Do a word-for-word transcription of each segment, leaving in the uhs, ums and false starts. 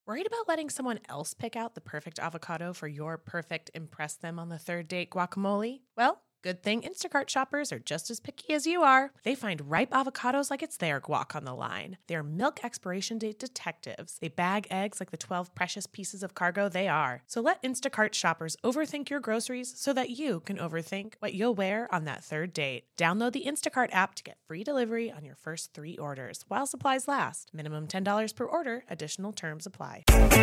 Worried about letting someone else pick out the perfect avocado for your perfect impress them on the third date guacamole? Well, good thing Instacart shoppers are just as picky as you are. They find ripe avocados like it's their guac on the line. They're milk expiration date detectives. They bag eggs like the twelve precious pieces of cargo they are. So let Instacart shoppers overthink your groceries so that you can overthink what you'll wear on that third date. Download the Instacart app to get free delivery on your first three orders while supplies last. Minimum ten dollars per order. Additional terms apply.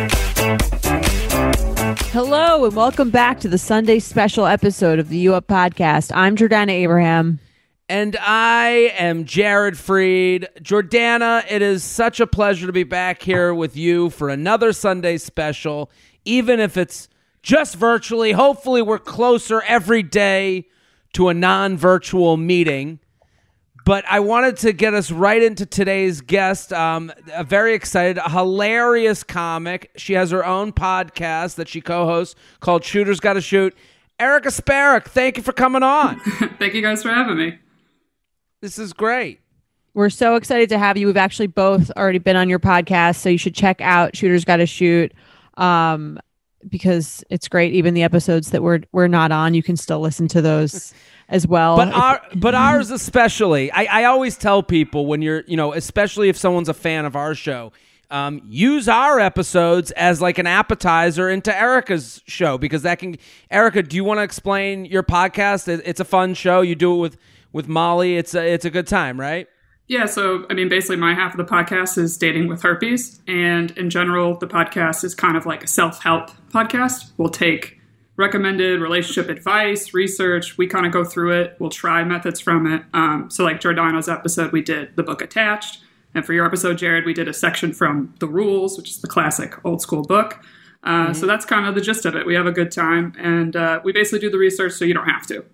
Hello and welcome back to the Sunday special episode of the U Up Podcast. I'm Jordana Abraham. And I am Jared Freed. Jordana, it is such a pleasure to be back here with you for another Sunday special, even if it's just virtually. Hopefully we're closer every day to a non-virtual meeting. But I wanted to get us right into today's guest. Um, a very excited, a hilarious comic. She has her own podcast that she co-hosts called Shooters Gotta Shoot. Erica Sparek, thank you for coming on. Thank you guys for having me. This is great. We're so excited to have you. We've actually both already been on your podcast, so you should check out Shooters Gotta Shoot um, because it's great. Even the episodes that we're we're not on, you can still listen to those as well. But our, but ours especially. I, I always tell people when you're, you know, especially if someone's a fan of our show, Um, use our episodes as like an appetizer into Erica's show because that can. Erica, do you want to explain your podcast? It's a fun show. You do it with, with Molly. It's a, it's a good time, right? Yeah. So, I mean, basically my half of the podcast is dating with herpes. And in general, the podcast is kind of like a self-help podcast. We'll take recommended relationship advice, research. We kind of go through it. We'll try methods from it. Um, so like Jordana's episode, we did the book Attached. And for your episode, Jared, we did a section from The Rules, which is the classic old school book. Uh, mm-hmm. So that's kind of the gist of it. We have a good time, and uh, we basically do the research so you don't have to.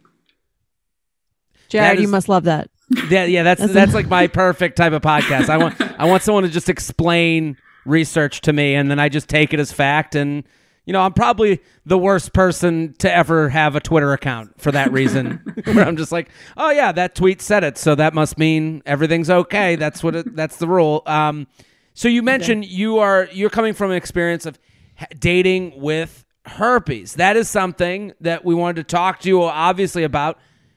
Jared, is, you must love that. Yeah, yeah, that's that's, that's like my perfect type of podcast. I want I want someone to just explain research to me, and then I just take it as fact. And you know, I'm probably the worst person to ever have a Twitter account for that reason. Where I'm just like, oh yeah, that tweet said it, so that must mean everything's okay. That's what it, that's the rule. Um, so you mentioned you are you're coming from an experience of dating with herpes. That is something that we wanted to talk to you obviously about.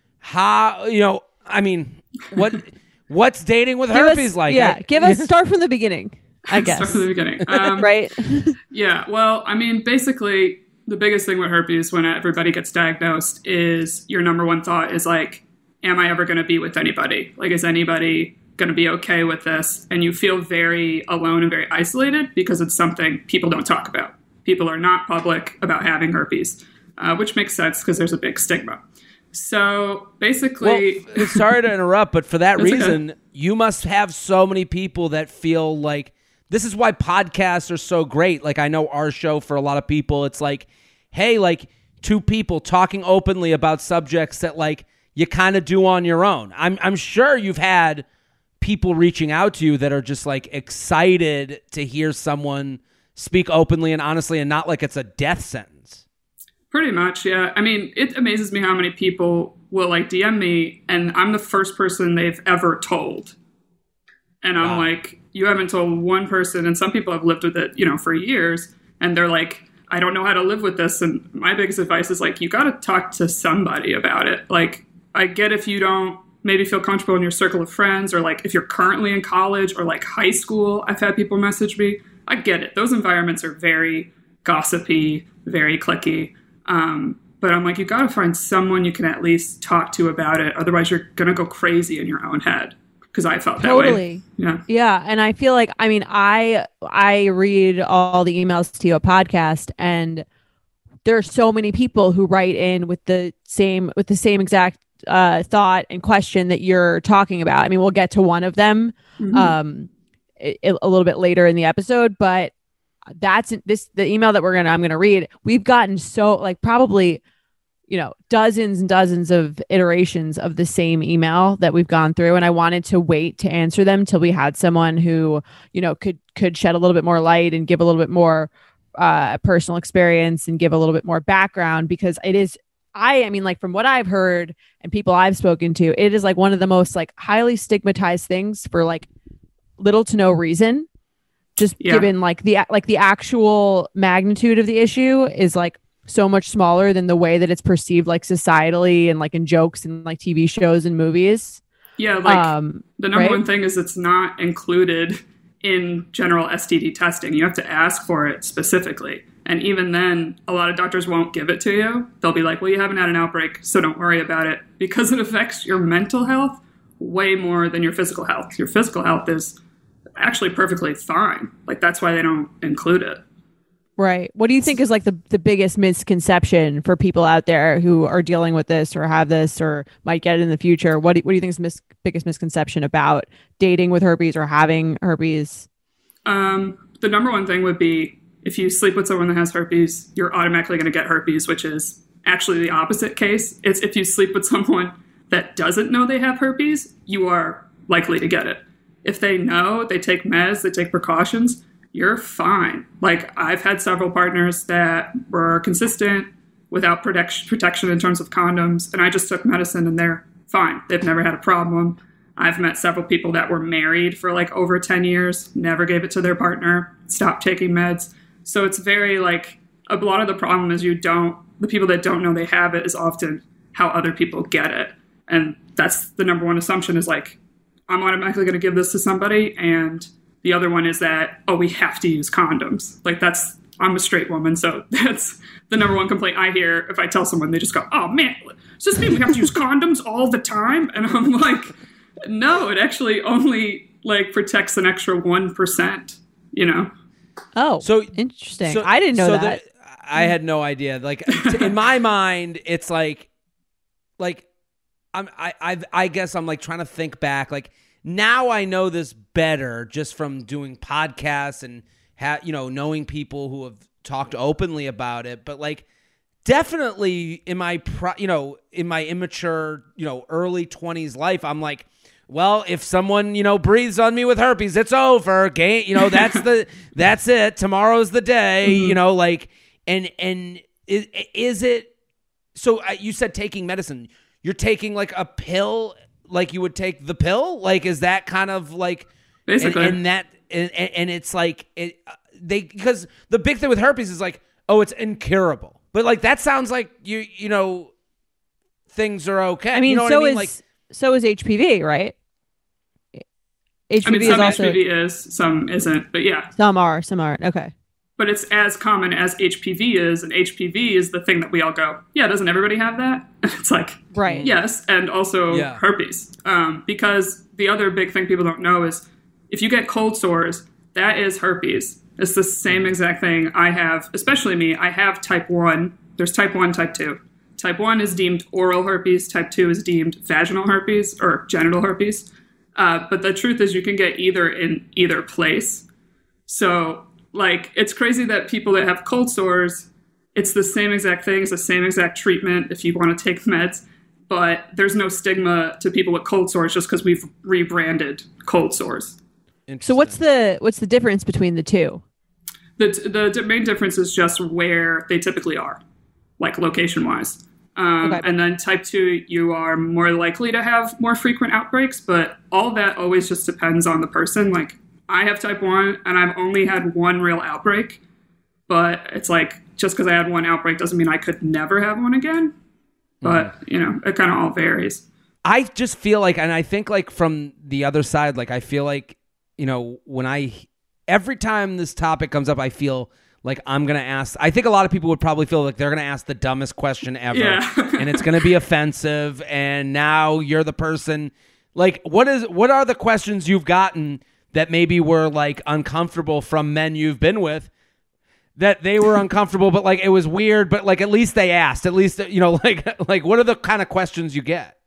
How you know? I mean, what what's dating with give herpes us, like? Yeah, I, give us start from the beginning. I guess. Start from the beginning. Um, right? Yeah. Well, I mean, basically, the biggest thing with herpes when everybody gets diagnosed is your number one thought is like, am I ever going to be with anybody? Like, is anybody going to be okay with this? And you feel very alone and very isolated because it's something people don't talk about. People are not public about having herpes, uh, which makes sense because there's a big stigma. So basically... Well, sorry to interrupt, but for that reason, okay. You must have so many people that feel like... This is why podcasts are so great. Like, I know our show for a lot of people, it's like, hey, like, two people talking openly about subjects that, like, you kind of do on your own. I'm I'm sure you've had people reaching out to you that are just, like, excited to hear someone speak openly and honestly and not like it's a death sentence. Pretty much, yeah. I mean, it amazes me how many people will, like, D M me, and I'm the first person they've ever told. And I'm wow. like, you haven't told one person, and some people have lived with it, you know, for years, and they're like, I don't know how to live with this. And my biggest advice is like, you got to talk to somebody about it. Like, I get if you don't maybe feel comfortable in your circle of friends, or like if you're currently in college or like high school, I've had people message me. I get it. Those environments are very gossipy, very cliquey. Um, but I'm like, you got to find someone you can at least talk to about it. Otherwise, you're going to go crazy in your own head. Because I felt that totally. way. Yeah. Yeah. And I feel like, I mean, I I read all the emails to your podcast, and there are so many people who write in with the same with the same exact uh, thought and question that you're talking about. I mean, we'll get to one of them mm-hmm. um, a, a little bit later in the episode, but that's this the email that we're gonna I'm gonna read. We've gotten so like probably. you know, dozens and dozens of iterations of the same email that we've gone through. And I wanted to wait to answer them till we had someone who, you know, could, could shed a little bit more light and give a little bit more uh, personal experience and give a little bit more background, because it is, I, I mean, like from what I've heard and people I've spoken to, it is like one of the most like highly stigmatized things for like little to no reason. just Yeah. given like the like the actual magnitude of the issue is like so much smaller than the way that it's perceived like societally and like in jokes and like T V shows and movies. Yeah, like Um, the number right? one thing is it's not included in general S T D testing. You have to ask for it specifically. And even then, a lot of doctors won't give it to you. They'll be like, well, you haven't had an outbreak, so don't worry about it. Because it affects your mental health way more than your physical health. Your physical health is actually perfectly fine. Like, that's why they don't include it. Right. What do you think is like the, the biggest misconception for people out there who are dealing with this or have this or might get it in the future? What do, what do you think is the mis- biggest misconception about dating with herpes or having herpes? Um, the number one thing would be if you sleep with someone that has herpes, you're automatically going to get herpes, which is actually the opposite case. It's if you sleep with someone that doesn't know they have herpes, you are likely to get it. If they know, they take meds, they take precautions, you're fine. Like, I've had several partners that were consistent without protection protection in terms of condoms, and I just took medicine and they're fine. They've never had a problem. I've met several people that were married for like over ten years, never gave it to their partner, stopped taking meds. So it's very like, a lot of the problem is you don't, the people that don't know they have it is often how other people get it. And that's the number one assumption is like, I'm automatically going to give this to somebody. And the other one is that, oh, we have to use condoms. Like that's, I'm a straight woman. So that's the number one complaint I hear. If I tell someone, they just go, oh man, does this mean we have to use condoms all the time? And I'm like, no, it actually only like protects an extra one percent, you know? Oh, So- interesting. So- I didn't know so that. the- I had no idea. Like t- in my mind, it's like, like I'm, I, I, I guess I'm like trying to think back. Like now I know this better just from doing podcasts and ha- you know knowing people who have talked openly about it. But like definitely in my, pro- you know, in my immature, you know, early twenties life, I'm like, well, if someone, you know, breathes on me with herpes, it's over. Game, you know, that's the that's it. Tomorrow's the day. Mm-hmm. You know, like, and and is, is it? So uh, you said taking medicine. You're taking like a pill, like you would take the pill. Like, is that kind of like Basically. And, and that and, and it's like it, uh, they because the big thing with herpes is like, oh, it's incurable. But like that sounds like you you know things are okay. I mean, you know so what I mean? is Like, so is H P V, right? H P V I mean, is some also H P V is, some isn't, but yeah. some are, some aren't. Okay. But it's as common as H P V is, and H P V is the thing that we all go, yeah, doesn't everybody have that? It's like, Right. yes, and also Yeah. herpes. Um, because the other big thing people don't know is if you get cold sores, that is herpes. It's the same exact thing I have, especially me. I have type one. There's type one, type two. Type one is deemed oral herpes. Type two is deemed vaginal herpes or genital herpes. Uh, but the truth is you can get either in either place. So, like, it's crazy that people that have cold sores, it's the same exact thing. It's the same exact treatment if you want to take meds. But there's no stigma to people with cold sores just because we've rebranded cold sores. So what's the what's the difference between the two? The, the d- main difference is just where they typically are, like location-wise. Um, Okay. And then type two, you are more likely to have more frequent outbreaks, but all that always just depends on the person. Like, I have type one, and I've only had one real outbreak, but it's like, just because I had one outbreak doesn't mean I could never have one again. But, you know, it kind of all varies. I just feel like, and I think like from the other side, like I feel like, you know, when I, every time this topic comes up, I feel like I'm going to ask, I think a lot of people would probably feel like they're going to ask the dumbest question ever. Yeah. And it's going to be offensive. And now you're the person, like, what is, what are the questions you've gotten that maybe were like uncomfortable from men you've been with? That they were uncomfortable, but like it was weird, but like at least they asked. At least, you know, like like what are the kind of questions you get?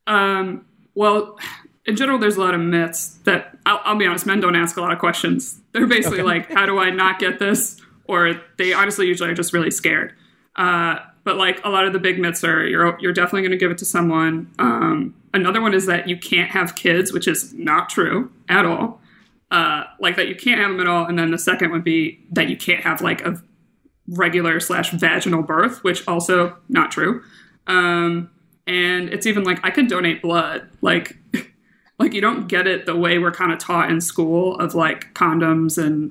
Um, well, in general, there's a lot of myths that, I'll, I'll be honest, men don't ask a lot of questions. They're basically Okay. like, how do I not get this? Or they honestly usually are just really scared. Uh, but like a lot of the big myths are you're you're definitely going to give it to someone. Um, another one is that you can't have kids, which is not true at all. Uh, like that you can't have them at all. And then the second would be that you can't have like a regular slash vaginal birth, which also not true. Um, and it's even like I could donate blood. Like, like you don't get it the way we're kind of taught in school of like condoms and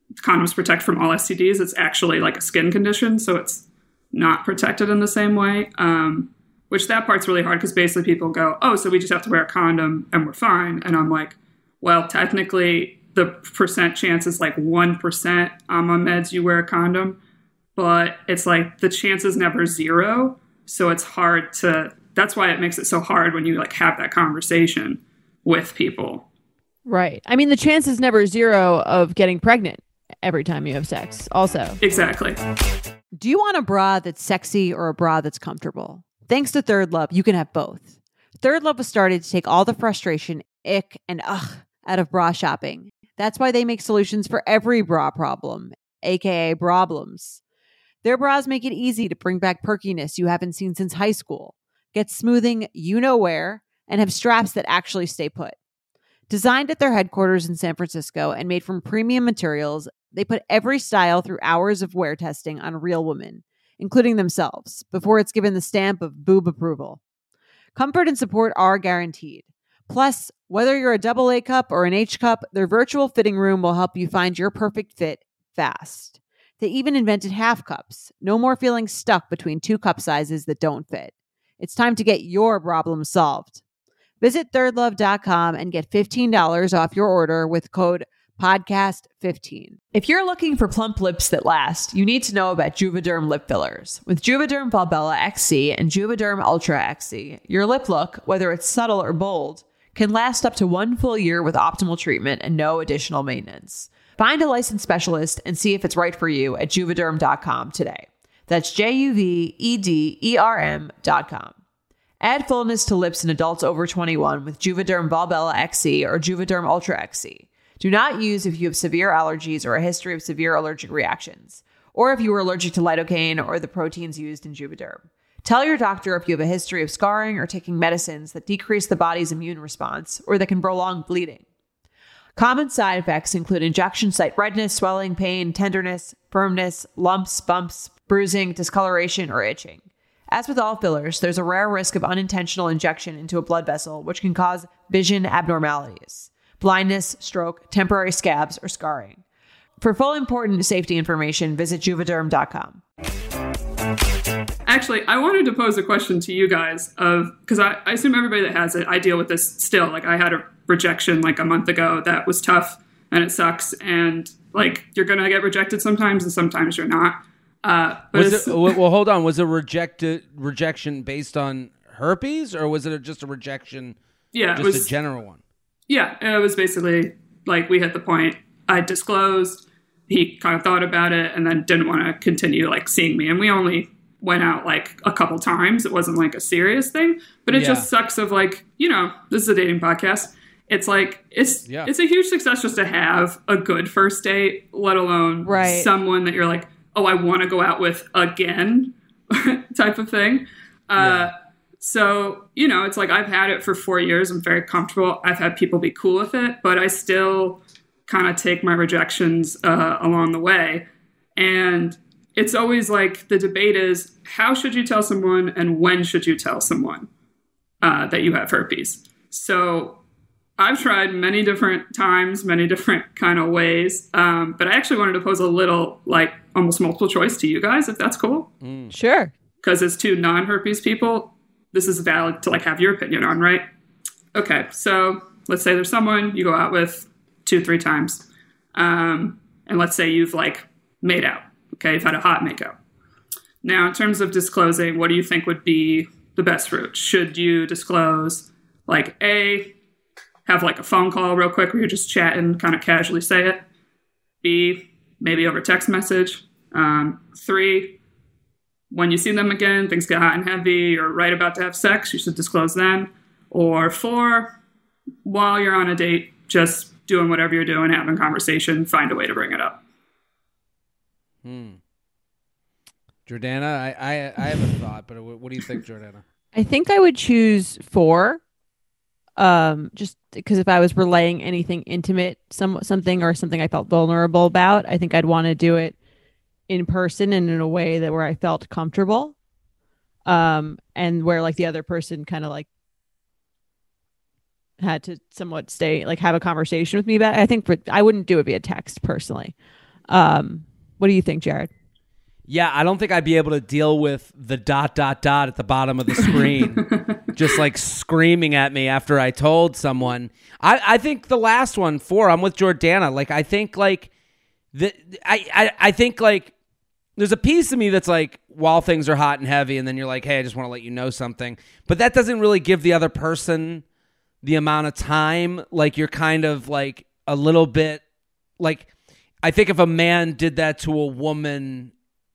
condoms protect from all S T Ds. It's actually like a skin condition, so it's not protected in the same way. Um, which that part's really hard because basically people go, oh, so we just have to wear a condom and we're fine. And I'm like, well, technically the percent chance is like one percent I'm on meds, you wear a condom. But it's like the chance is never zero. So it's hard to, that's why it makes it so hard when you like have that conversation with people. Right. I mean, the chance is never zero of getting pregnant every time you have sex also. Exactly. Do you want a bra that's sexy or a bra that's comfortable? Thanks to Third Love, you can have both. Third Love was started to take all the frustration, ick, and ugh out of bra shopping. That's why they make solutions for every bra problem, aka problems. Their bras make it easy to bring back perkiness you haven't seen since high school, get smoothing you know where, and have straps that actually stay put. Designed at their headquarters in San Francisco and made from premium materials, they put every style through hours of wear testing on real women, including themselves, before it's given the stamp of boob approval. Comfort and support are guaranteed. Plus, whether you're a double A cup or an H cup, their virtual fitting room will help you find your perfect fit fast. They even invented half cups. No more feeling stuck between two cup sizes that don't fit. It's time to get your problem solved. Visit third love dot com and get fifteen dollars off your order with code podcast fifteen. If you're looking for plump lips that last, you need to know about Juvederm lip fillers. With Juvederm Volbella X C and Juvederm Ultra X C, your lip look, whether it's subtle or bold, can last up to one full year with optimal treatment and no additional maintenance. Find a licensed specialist and see if it's right for you at juvederm dot com today. That's J U V E D E R M dot com. Add fullness to lips in adults over twenty-one with Juvederm Volbella X C or Juvederm Ultra X C. Do not use if you have severe allergies or a history of severe allergic reactions, or if you are allergic to lidocaine or the proteins used in Juvederm. Tell your doctor if you have a history of scarring or taking medicines that decrease the body's immune response or that can prolong bleeding. Common side effects include injection site redness, swelling, pain, tenderness, firmness, lumps, bumps, bruising, discoloration, or itching. As with all fillers, there's a rare risk of unintentional injection into a blood vessel, which can cause vision abnormalities, blindness, stroke, temporary scabs, or scarring. For full important safety information, visit juvederm dot com. Actually, I wanted to pose a question to you guys of, because I, I assume everybody that has it, I deal with this still. Like I had a rejection like a month ago that was tough and it sucks. And like, you're going to get rejected sometimes and sometimes you're not. Uh, but was it, well, hold on. Was it rejected rejection based on herpes, or was it just a rejection? Yeah, just it was, a general one. Yeah, it was basically like we hit the point. I disclosed. He kind of thought about it and then didn't want to continue like seeing me. And we only went out like a couple times. It wasn't like a serious thing, but it Yeah. just sucks. Of like, you know, this is a dating podcast. It's like it's Yeah. it's a huge success just to have a good first date, let alone Right. someone that you're like, oh, I want to go out with again type of thing. Uh, Yeah. So, you know, it's like I've had it for four years. I'm very comfortable. I've had people be cool with it, but I still kind of take my rejections uh, along the way. And it's always like the debate is how should you tell someone and when should you tell someone uh, that you have herpes? So I've tried many different times, many different kind of ways. Um, but I actually wanted to pose a little like almost multiple choice to you guys, if that's cool. Mm. Sure. Because as two non-herpes people, this is valid to like have your opinion on, right? Okay, so let's say there's someone you go out with two, three times. Um, and let's say you've like made out. Okay, you've had a hot makeout. Now, in terms of disclosing, what do you think would be the best route? Should you disclose like A, have like a phone call real quick where you're just chatting, kind of casually say it? B, maybe over text message? Um, three, when you see them again, things get hot and heavy, or right about to have sex, you should disclose then. Or four, while you're on a date, just doing whatever you're doing, having conversation, find a way to bring it up. Hmm. Jordana, I, I I have a thought, but what, what do you think, Jordana? I think I would choose four. Um, just because if I was relaying anything intimate, some something or something I felt vulnerable about, I think I'd want to do it in person and in a way that where I felt comfortable. Um, and where like the other person kind of like had to somewhat stay, like have a conversation with me about it. I think for, I wouldn't do it via text personally. Um, what do you think, Jared? Yeah, I don't think I'd be able to deal with the dot, dot, dot at the bottom of the screen just like screaming at me after I told someone. I, I think the last one, four, I'm with Jordana. Like, I think like, the, I, I, I think like there's a piece of me that's like, while things are hot and heavy, and then you're like, hey, I just want to let you know something. But that doesn't really give the other person the amount of time. Like, you're kind of like a little bit like, I think if a man did that to a woman,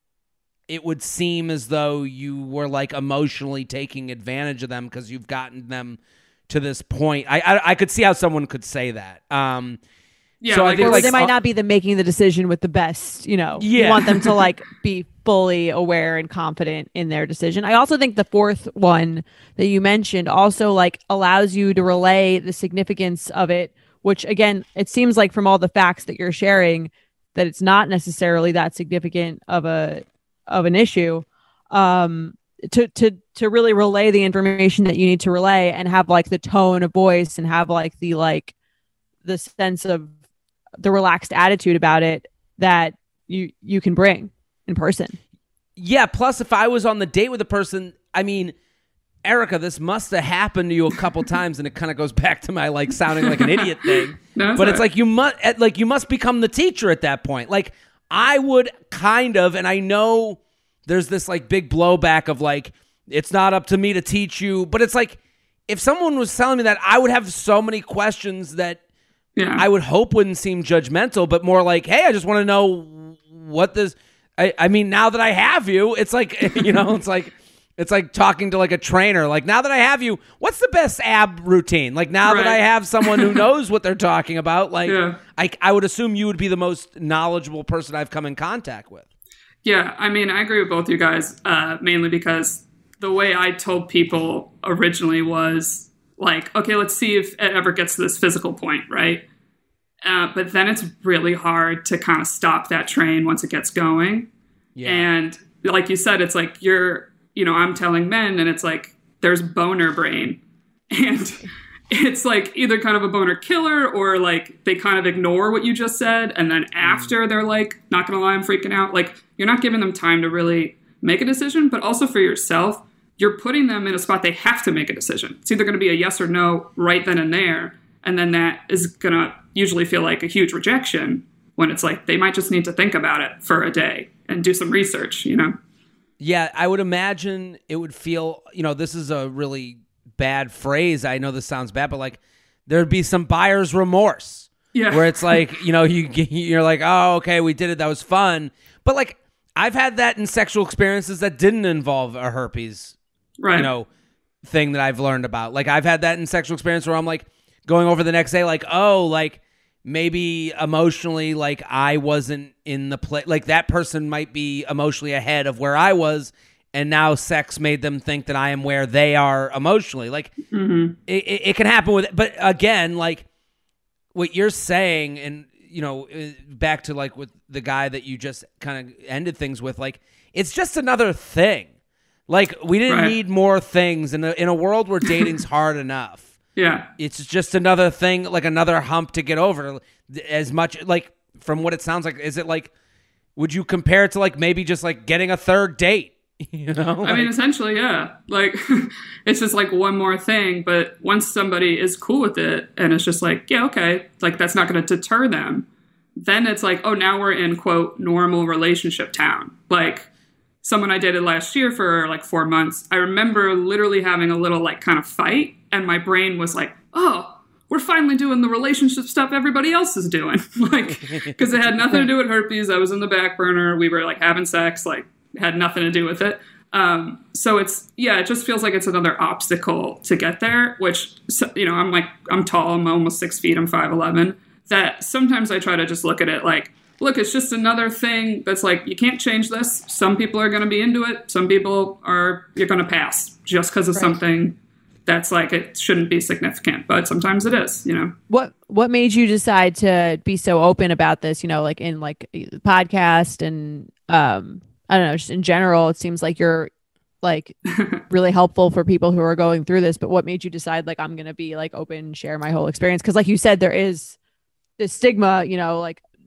it would seem as though you were like emotionally taking advantage of them because you've gotten them to this point. I, I I could see how someone could say that. Um, yeah, so like, I think Or like they might not be the making the decision with the best, you know, Yeah. you want them to like be fully aware and confident in their decision. I also think the fourth one that you mentioned also like allows you to relay the significance of it, which again, it seems like from all the facts that you're sharing that it's not necessarily that significant of a of an issue, um, to, to, to really relay the information that you need to relay and have like the tone of voice and have like the, like the sense of the relaxed attitude about it that you, you can bring in person. Yeah, plus if I was on the date with a person, I mean, Erica, this must have happened to you a couple times, and it kind of goes back to my like sounding like an idiot thing. No, but all it's right. like you must like you must become the teacher at that point. Like I would kind of, and I know there's this like big blowback of like it's not up to me to teach you, but it's like if someone was telling me that, I would have so many questions that yeah. I would hope wouldn't seem judgmental, but more like, hey, I just want to know what this. I, I mean, now that I have you, it's like you know, it's like. It's like talking to like a trainer. Like now that I have you, what's the best ab routine? Like now Right. that I have someone who knows what they're talking about, like Yeah. I, I would assume you would be the most knowledgeable person I've come in contact with. Yeah, I mean, I agree with both you guys, uh, mainly because the way I told people originally was like, okay, let's see if it ever gets to this physical point, right? Uh, but then it's really hard to kind of stop that train once it gets going. Yeah. And like you said, it's like you're, you know, I'm telling men and it's like there's boner brain. And it's like either kind of a boner killer or like they kind of ignore what you just said. And then after they're like, not going to lie, I'm freaking out. Like you're not giving them time to really make a decision, but also for yourself, you're putting them in a spot they have to make a decision. It's either going to be a yes or no right then and there. And then that is going to usually feel like a huge rejection when it's like they might just need to think about it for a day and do some research, you know? Yeah, I would imagine it would feel, you know, this is a really bad phrase. I know this sounds bad, but like there'd be some buyer's remorse. Yeah. Where it's like, you know, you you're like, "Oh, okay, we did it. That was fun." But like I've had that in sexual experiences that didn't involve a herpes, Right. you know, thing that I've learned about. Like I've had that in sexual experience where I'm like going over the next day like, "Oh, like maybe emotionally, like I wasn't in the play, like that person might be emotionally ahead of where I was, and now sex made them think that I am where they are emotionally." Like Mm-hmm. it, it, it can happen with, but again, like what you're saying, and you know, uh, back to like with the guy that you just kind of ended things with, like it's just another thing. Like we didn't Right. need more things in a in a world where dating's hard enough. Yeah. It's just another thing, like another hump to get over. As much like from what it sounds like, is it like, would you compare it to like maybe just like getting a third date? You know, I mean, Like, essentially, yeah. Like, it's just like one more thing. But once somebody is cool with it and it's just like, yeah, okay, like that's not going to deter them, then it's like, oh, now we're in, quote, normal relationship town. Like, someone I dated last year for like four months, I remember literally having a little like kind of fight. And my brain was like, oh, we're finally doing the relationship stuff everybody else is doing. Like, because it had nothing to do with herpes. I was in the back burner. We were like having sex, like had nothing to do with it. Um, so it's, yeah, it just feels like it's another obstacle to get there, which, you know, I'm like, I'm tall. I'm almost six feet. I'm five eleven. That sometimes I try to just look at it like, look, it's just another thing that's like, you can't change this. Some people are going to be into it. Some people are, you're going to pass just because of Right. something that's like, it shouldn't be significant, but sometimes it is, you know? What what made you decide to be so open about this, you know, like in like podcast and um I don't know, just in general, it seems like you're like really helpful for people who are going through this, but what made you decide like I'm going to be like open, share my whole experience? Cuz like you said there is this stigma, you know, like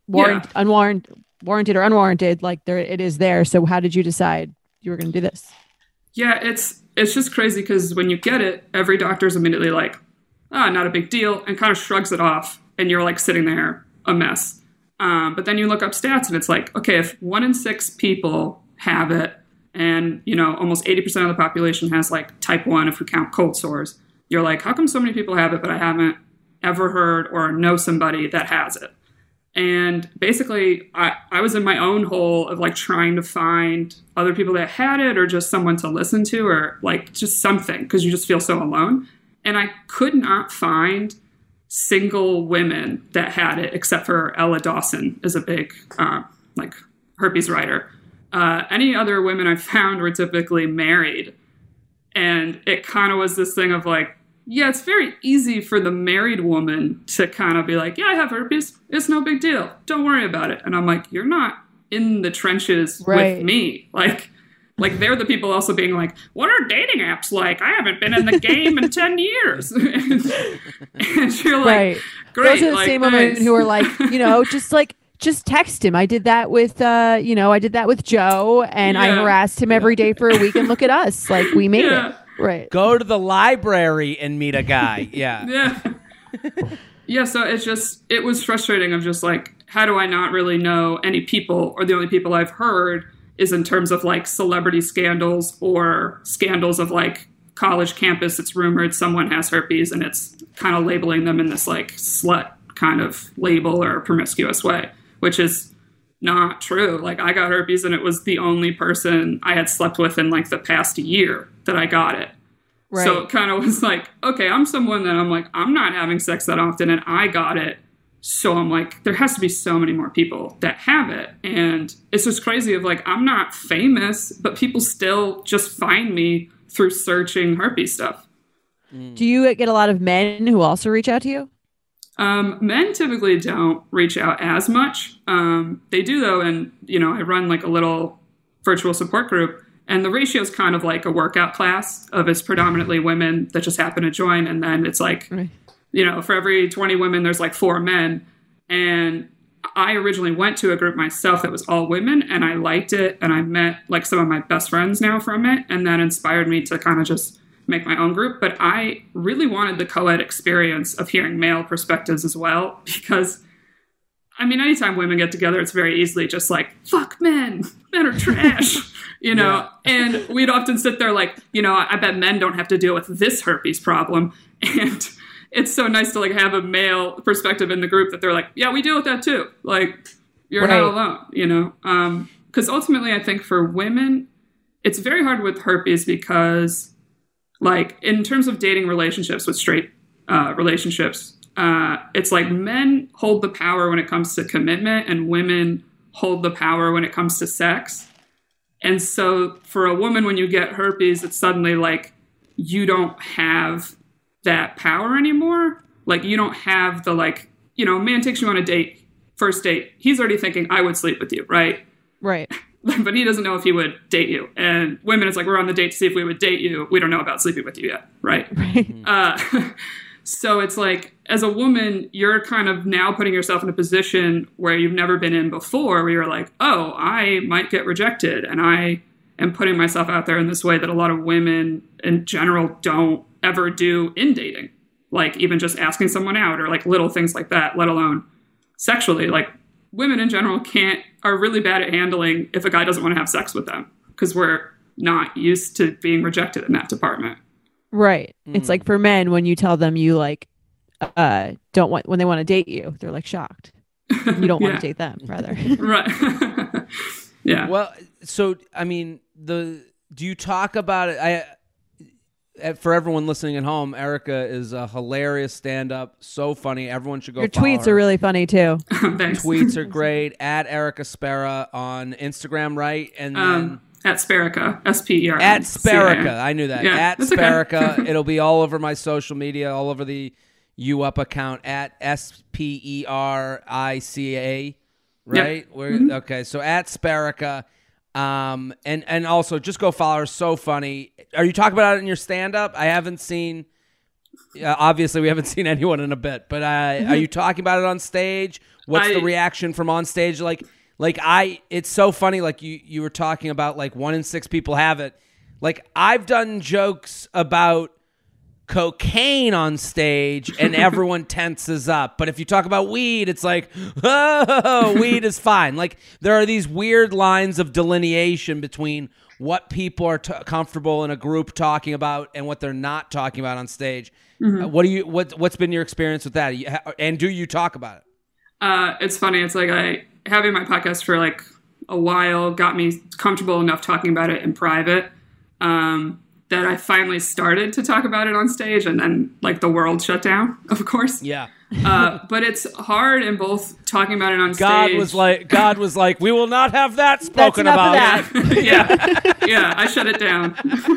warrant, Yeah. unwarranted, warranted or unwarranted, like there it is there. So how did you decide you were going to do this? Yeah, it's it's just crazy because when you get it, every doctor's immediately like, ah, not a big deal, and kind of shrugs it off, and you're like sitting there a mess. Um, but then you look up stats, and it's like, okay, if one in six people have it, and you know almost eighty percent of the population has like type one, if we count cold sores, you're like, how come so many people have it, but I haven't ever heard or know somebody that has it? And basically, I, I was in my own hole of like trying to find other people that had it or just someone to listen to or like just something because you just feel so alone. And I could not find single women that had it except for Ella Dawson is a big uh, like herpes writer. Uh, any other women I found were typically married. And it kind of was this thing of like, yeah, it's very easy for the married woman to kind of be like, yeah, I have herpes. It's no big deal. Don't worry about it. And I'm like, you're not in the trenches Right. with me. Like, like they're the people also being like, what are dating apps like? I haven't been in the game in ten years. and, and you're like, Right. great. Those are the like, same nice. women who are like, you know, just like, just text him. I did that with, uh, you know, I did that with Joe and I Yeah. harassed him every day for a week and look at us. Like we made Yeah. it. Right. Go to the library and meet a guy. Yeah. Yeah. Yeah, so it's just, it was frustrating of just like, how do I not really know any people, or the only people I've heard is in terms of like celebrity scandals or scandals of like college campus. It's rumored someone has herpes and it's kind of labeling them in this like slut kind of label or promiscuous way, which is not true. Like I got herpes and it was the only person I had slept with in like the past year that I got it. Right. So it kind of was like, okay, I'm someone that I'm like, I'm not having sex that often and I got it. So I'm like, there has to be so many more people that have it. And it's just crazy of like, I'm not famous, but people still just find me through searching herpes stuff. Do you get a lot of men who also reach out to you? Um, men typically don't reach out as much. Um, they do though. And, you know, I run like a little virtual support group. And the ratio is kind of like a workout class of it's predominantly women that just happen to join. And then it's like, Right. you know, for every twenty women, there's like four men. And I originally went to a group myself that was all women and I liked it. And I met like some of my best friends now from it. And that inspired me to kind of just make my own group. But I really wanted the co-ed experience of hearing male perspectives as well, because I mean, anytime women get together, it's very easily just like, fuck men, men are trash, you know? Yeah. And we'd often sit there like, you know, I bet men don't have to deal with this herpes problem. And it's so nice to like have a male perspective in the group that they're like, yeah, we deal with that too. Like, you're Right. not alone, you know? Um, because ultimately, I think for women, it's very hard with herpes because, like, in terms of dating relationships with straight uh, relationships, Uh, it's like men hold the power when it comes to commitment and women hold the power when it comes to sex. And so for a woman, when you get herpes, it's suddenly like you don't have that power anymore. Like you don't have the like, you know, a man takes you on a date, first date. He's already thinking, I would sleep with you, right? Right. But he doesn't know if he would date you. And women, it's like, we're on the date to see if we would date you. We don't know about sleeping with you yet, right? Right. Uh, so it's like, as a woman, you're kind of now putting yourself in a position where you've never been in before, where you're like, oh, I might get rejected. And I am putting myself out there in this way that a lot of women in general don't ever do in dating. Like even just asking someone out or like little things like that, let alone sexually. Like women in general can't, are really bad at handling if a guy doesn't want to have sex with them because we're not used to being rejected in that department. Right. Mm. It's like for men, when you tell them you like, uh, don't want, when they want to date you, they're like shocked. You don't want Yeah. to date them, rather. Right. Yeah. Well, so, I mean, the, do you talk about it? I, uh, for everyone listening at home, Erica is a hilarious stand-up, so funny. Everyone should go Your follow tweets her. are really funny too. Thanks. Tweets are great. At Erica Spera on Instagram, right? And then Um, at Sperica, S P E R. at Sperica, I knew that. Yeah, at that's okay. Sperica, it'll be all over my social media, all over the U Up account at S P E R I C A, right? Yep. We're, Mm-hmm. Okay, so at Sperica, um, and and also just go follow her. So funny. Are you talking about it in your stand up? I haven't seen. Yeah, obviously, we haven't seen anyone in a bit, but uh, are you talking about it on stage? What's I, the reaction from on stage? Like, like I, it's so funny. Like you, you were talking about like one in six people have it. Like I've done jokes about cocaine on stage and everyone tenses up. But if you talk about weed, it's like, oh, weed is fine. Like there are these weird lines of delineation between what people are t- comfortable in a group talking about and what they're not talking about on stage. Mm-hmm. Uh, what do you what what's been your experience with that? And do you talk about it? Uh, it's funny. It's like I having my podcast for like a while got me comfortable enough talking about it in private. Um, that I finally started to talk about it on stage, and then like the world shut down, of course. Yeah. uh, but it's hard in both talking about it on God stage. was like, God was like, we will not have that spoken That's about. enough of that. yeah, yeah, I shut it down.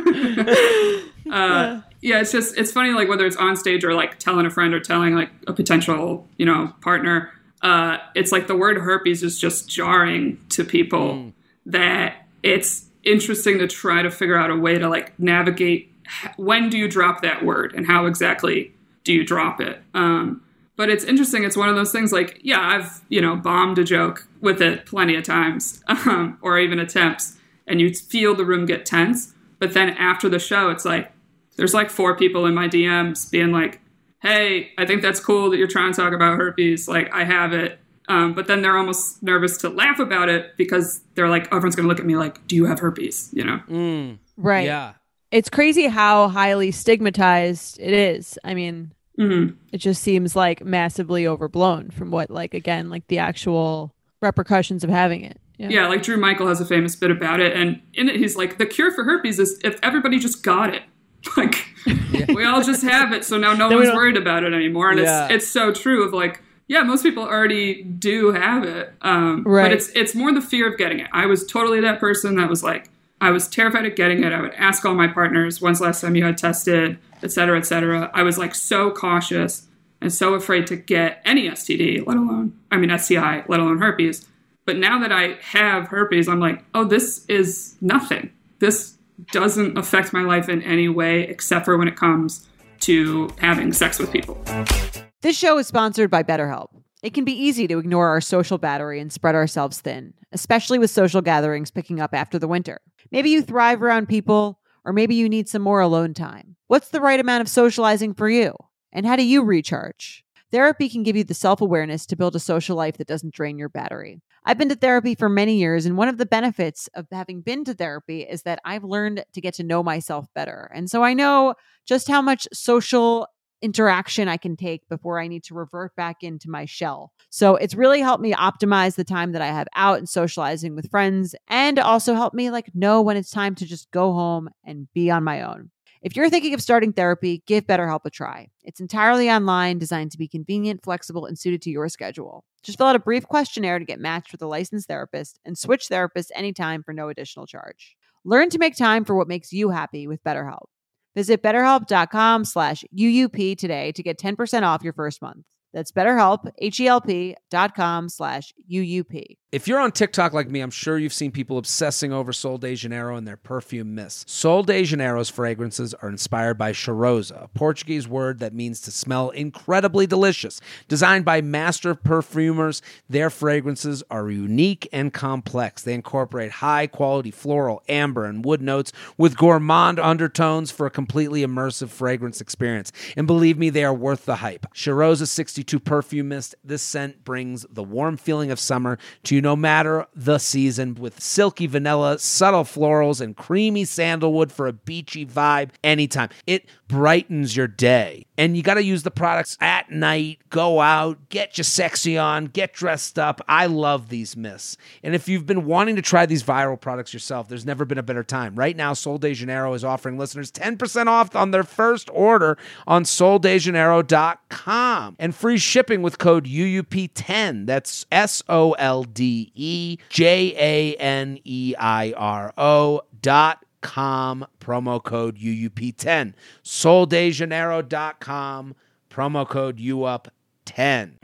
uh, yeah, it's just it's funny, like whether it's on stage or like telling a friend or telling like a potential, you know, partner. Uh, it's like the word herpes is just jarring to people. Mm. That it's interesting to try to figure out a way to like navigate when do you drop that word and how exactly do you drop it. Um, but it's interesting. It's one of those things like, yeah, I've, you know, bombed a joke with it plenty of times um, or even attempts, and you feel the room get tense. But then after the show, it's like, there's like four people in my D Ms being like, hey, I think that's cool that you're trying to talk about herpes. Like I have it. Um, but then they're almost nervous to laugh about it because they're like, everyone's going to look at me like, do you have herpes? You know? Mm, right. Yeah. It's crazy how highly stigmatized it is. I mean, mm-hmm. It just seems like massively overblown from what, like, again, like the actual repercussions of having it. Yeah. yeah, like Drew Michael has a famous bit about it. And in it, he's like, the cure for herpes is if everybody just got it. Like, yeah. we all just have it. So now no one's worried about it anymore. And yeah. it's it's so true of like, yeah, most people already do have it. Um, right. But it's it's more the fear of getting it. I was totally that person that was like, I was terrified of getting it. I would ask all my partners, when's the last time you had tested, et cetera, et cetera. I was like so cautious and so afraid to get any S T D, let alone, I mean, S T I, let alone herpes. But now that I have herpes, I'm like, oh, this is nothing. This doesn't affect my life in any way except for when it comes to having sex with people. This show is sponsored by BetterHelp. It can be easy to ignore our social battery and spread ourselves thin, especially with social gatherings picking up after the winter. Maybe you thrive around people, or maybe you need some more alone time. What's the right amount of socializing for you? And how do you recharge? Therapy can give you the self-awareness to build a social life that doesn't drain your battery. I've been to therapy for many years, and one of the benefits of having been to therapy is that I've learned to get to know myself better. And so I know just how much social interaction I can take before I need to revert back into my shell. So it's really helped me optimize the time that I have out and socializing with friends, and also helped me like know when it's time to just go home and be on my own. If you're thinking of starting therapy, give BetterHelp a try. It's entirely online, designed to be convenient, flexible, and suited to your schedule. Just fill out a brief questionnaire to get matched with a licensed therapist and switch therapists anytime for no additional charge. Learn to make time for what makes you happy with BetterHelp. Visit betterhelp.com slash UUP today to get ten percent off your first month. That's BetterHelp, H-E-L-P dot com slash U-U-P. If you're on TikTok like me, I'm sure you've seen people obsessing over Sol de Janeiro and their perfume mists. Sol de Janeiro's fragrances are inspired by cheirosa, a Portuguese word that means to smell incredibly delicious. Designed by master perfumers, their fragrances are unique and complex. They incorporate high-quality floral, amber, and wood notes with gourmand undertones for a completely immersive fragrance experience. And believe me, they are worth the hype. Cheirosa sixty-two Perfume Mist, this scent brings the warm feeling of summer to you no matter the season, with silky vanilla, subtle florals, and creamy sandalwood for a beachy vibe anytime. It brightens your day. And you got to use the products at night, go out, get your sexy on, get dressed up. I love these mists. And if you've been wanting to try these viral products yourself, there's never been a better time. Right now, Sol de Janeiro is offering listeners ten percent off on their first order on sol de janeiro dot com and free shipping with code U U P ten. That's S O L D E J A N E I R O dot com, promo code U U P ten. sol de janeiro dot com, promo code U U P ten.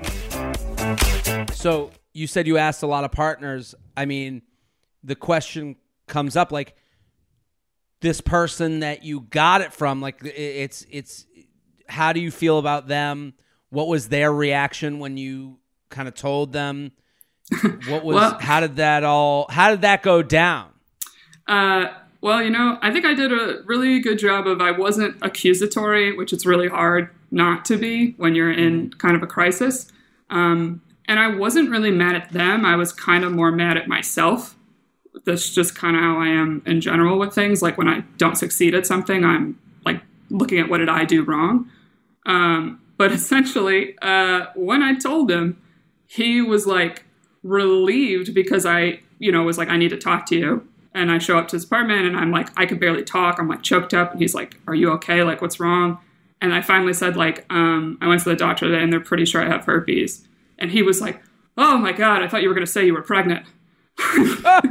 So you said you asked a lot of partners. I mean, the question comes up like, this person that you got it from, like it's it's how do you feel about them? What was their reaction when you kind of told them? What was, well, how did that all, how did that go down? Uh, well, you know, I think I did a really good job of, I wasn't accusatory, which it's really hard not to be when you're in kind of a crisis. Um, and I wasn't really mad at them. I was kind of more mad at myself. That's just kind of how I am in general with things. Like when I don't succeed at something, I'm like looking at what did I do wrong. Um, but essentially, uh, when I told him, he was like relieved because I, you know, was like, I need to talk to you. And I show up to his apartment and I'm like, I can barely talk. I'm like choked up. And he's like, are you okay? Like, what's wrong? And I finally said, like, um, I went to the doctor today and they're pretty sure I have herpes. And he was like, oh my God, I thought you were going to say you were pregnant. like,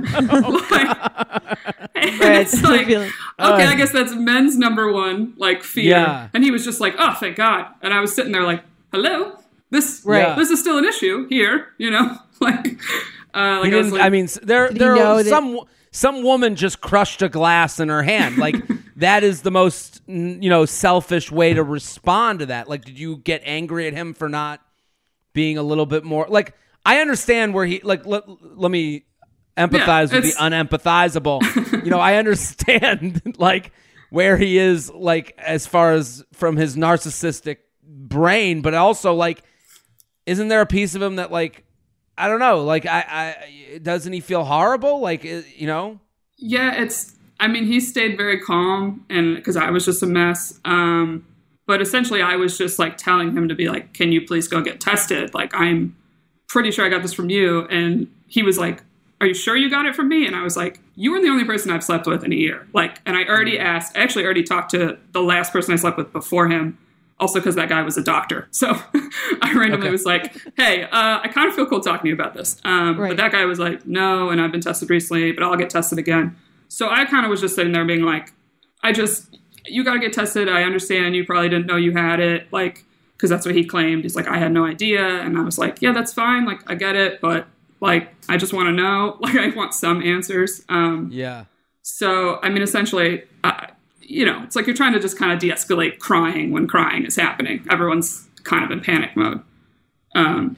it's like, okay, I guess that's men's number one, like, fear. Yeah. And he was just like, oh, thank God. And I was sitting there like, hello, this, right. this is still an issue here, you know? like, uh, like, I, was like, I mean, there, there are some, that- some woman just crushed a glass in her hand. Like, that is the most, you know, selfish way to respond to that. Like, did you get angry at him for not being a little bit more, like, I understand where he, like, let, let me empathize yeah, with the unempathizable. You know, I understand like where he is, like as far as from his narcissistic brain, but also like, isn't there a piece of him that like, I don't know, like I, I doesn't he feel horrible? Like, you know? Yeah, it's, I mean, he stayed very calm and because I was just a mess. Um, but essentially I was just like telling him to be like, can you please go get tested? Like, I'm pretty sure I got this from you. And he was like, are you sure you got it from me? And I was like, you were the only person I've slept with in a year. Like, and I already asked, I actually already talked to the last person I slept with before him, also because that guy was a doctor. So I randomly okay. was like, hey, uh, I kind of feel cool talking to you about this. Um, right. But that guy was like, no, and I've been tested recently, but I'll get tested again. So I kind of was just sitting there being like, I just, you got to get tested. I understand you probably didn't know you had it. Like, because that's what he claimed. He's like, I had no idea. And I was like, yeah, that's fine. Like, I get it. But like, I just want to know, like, I want some answers. Um, yeah. So, I mean, essentially, uh, you know, it's like you're trying to just kind of de-escalate crying when crying is happening. Everyone's kind of in panic mode. Um,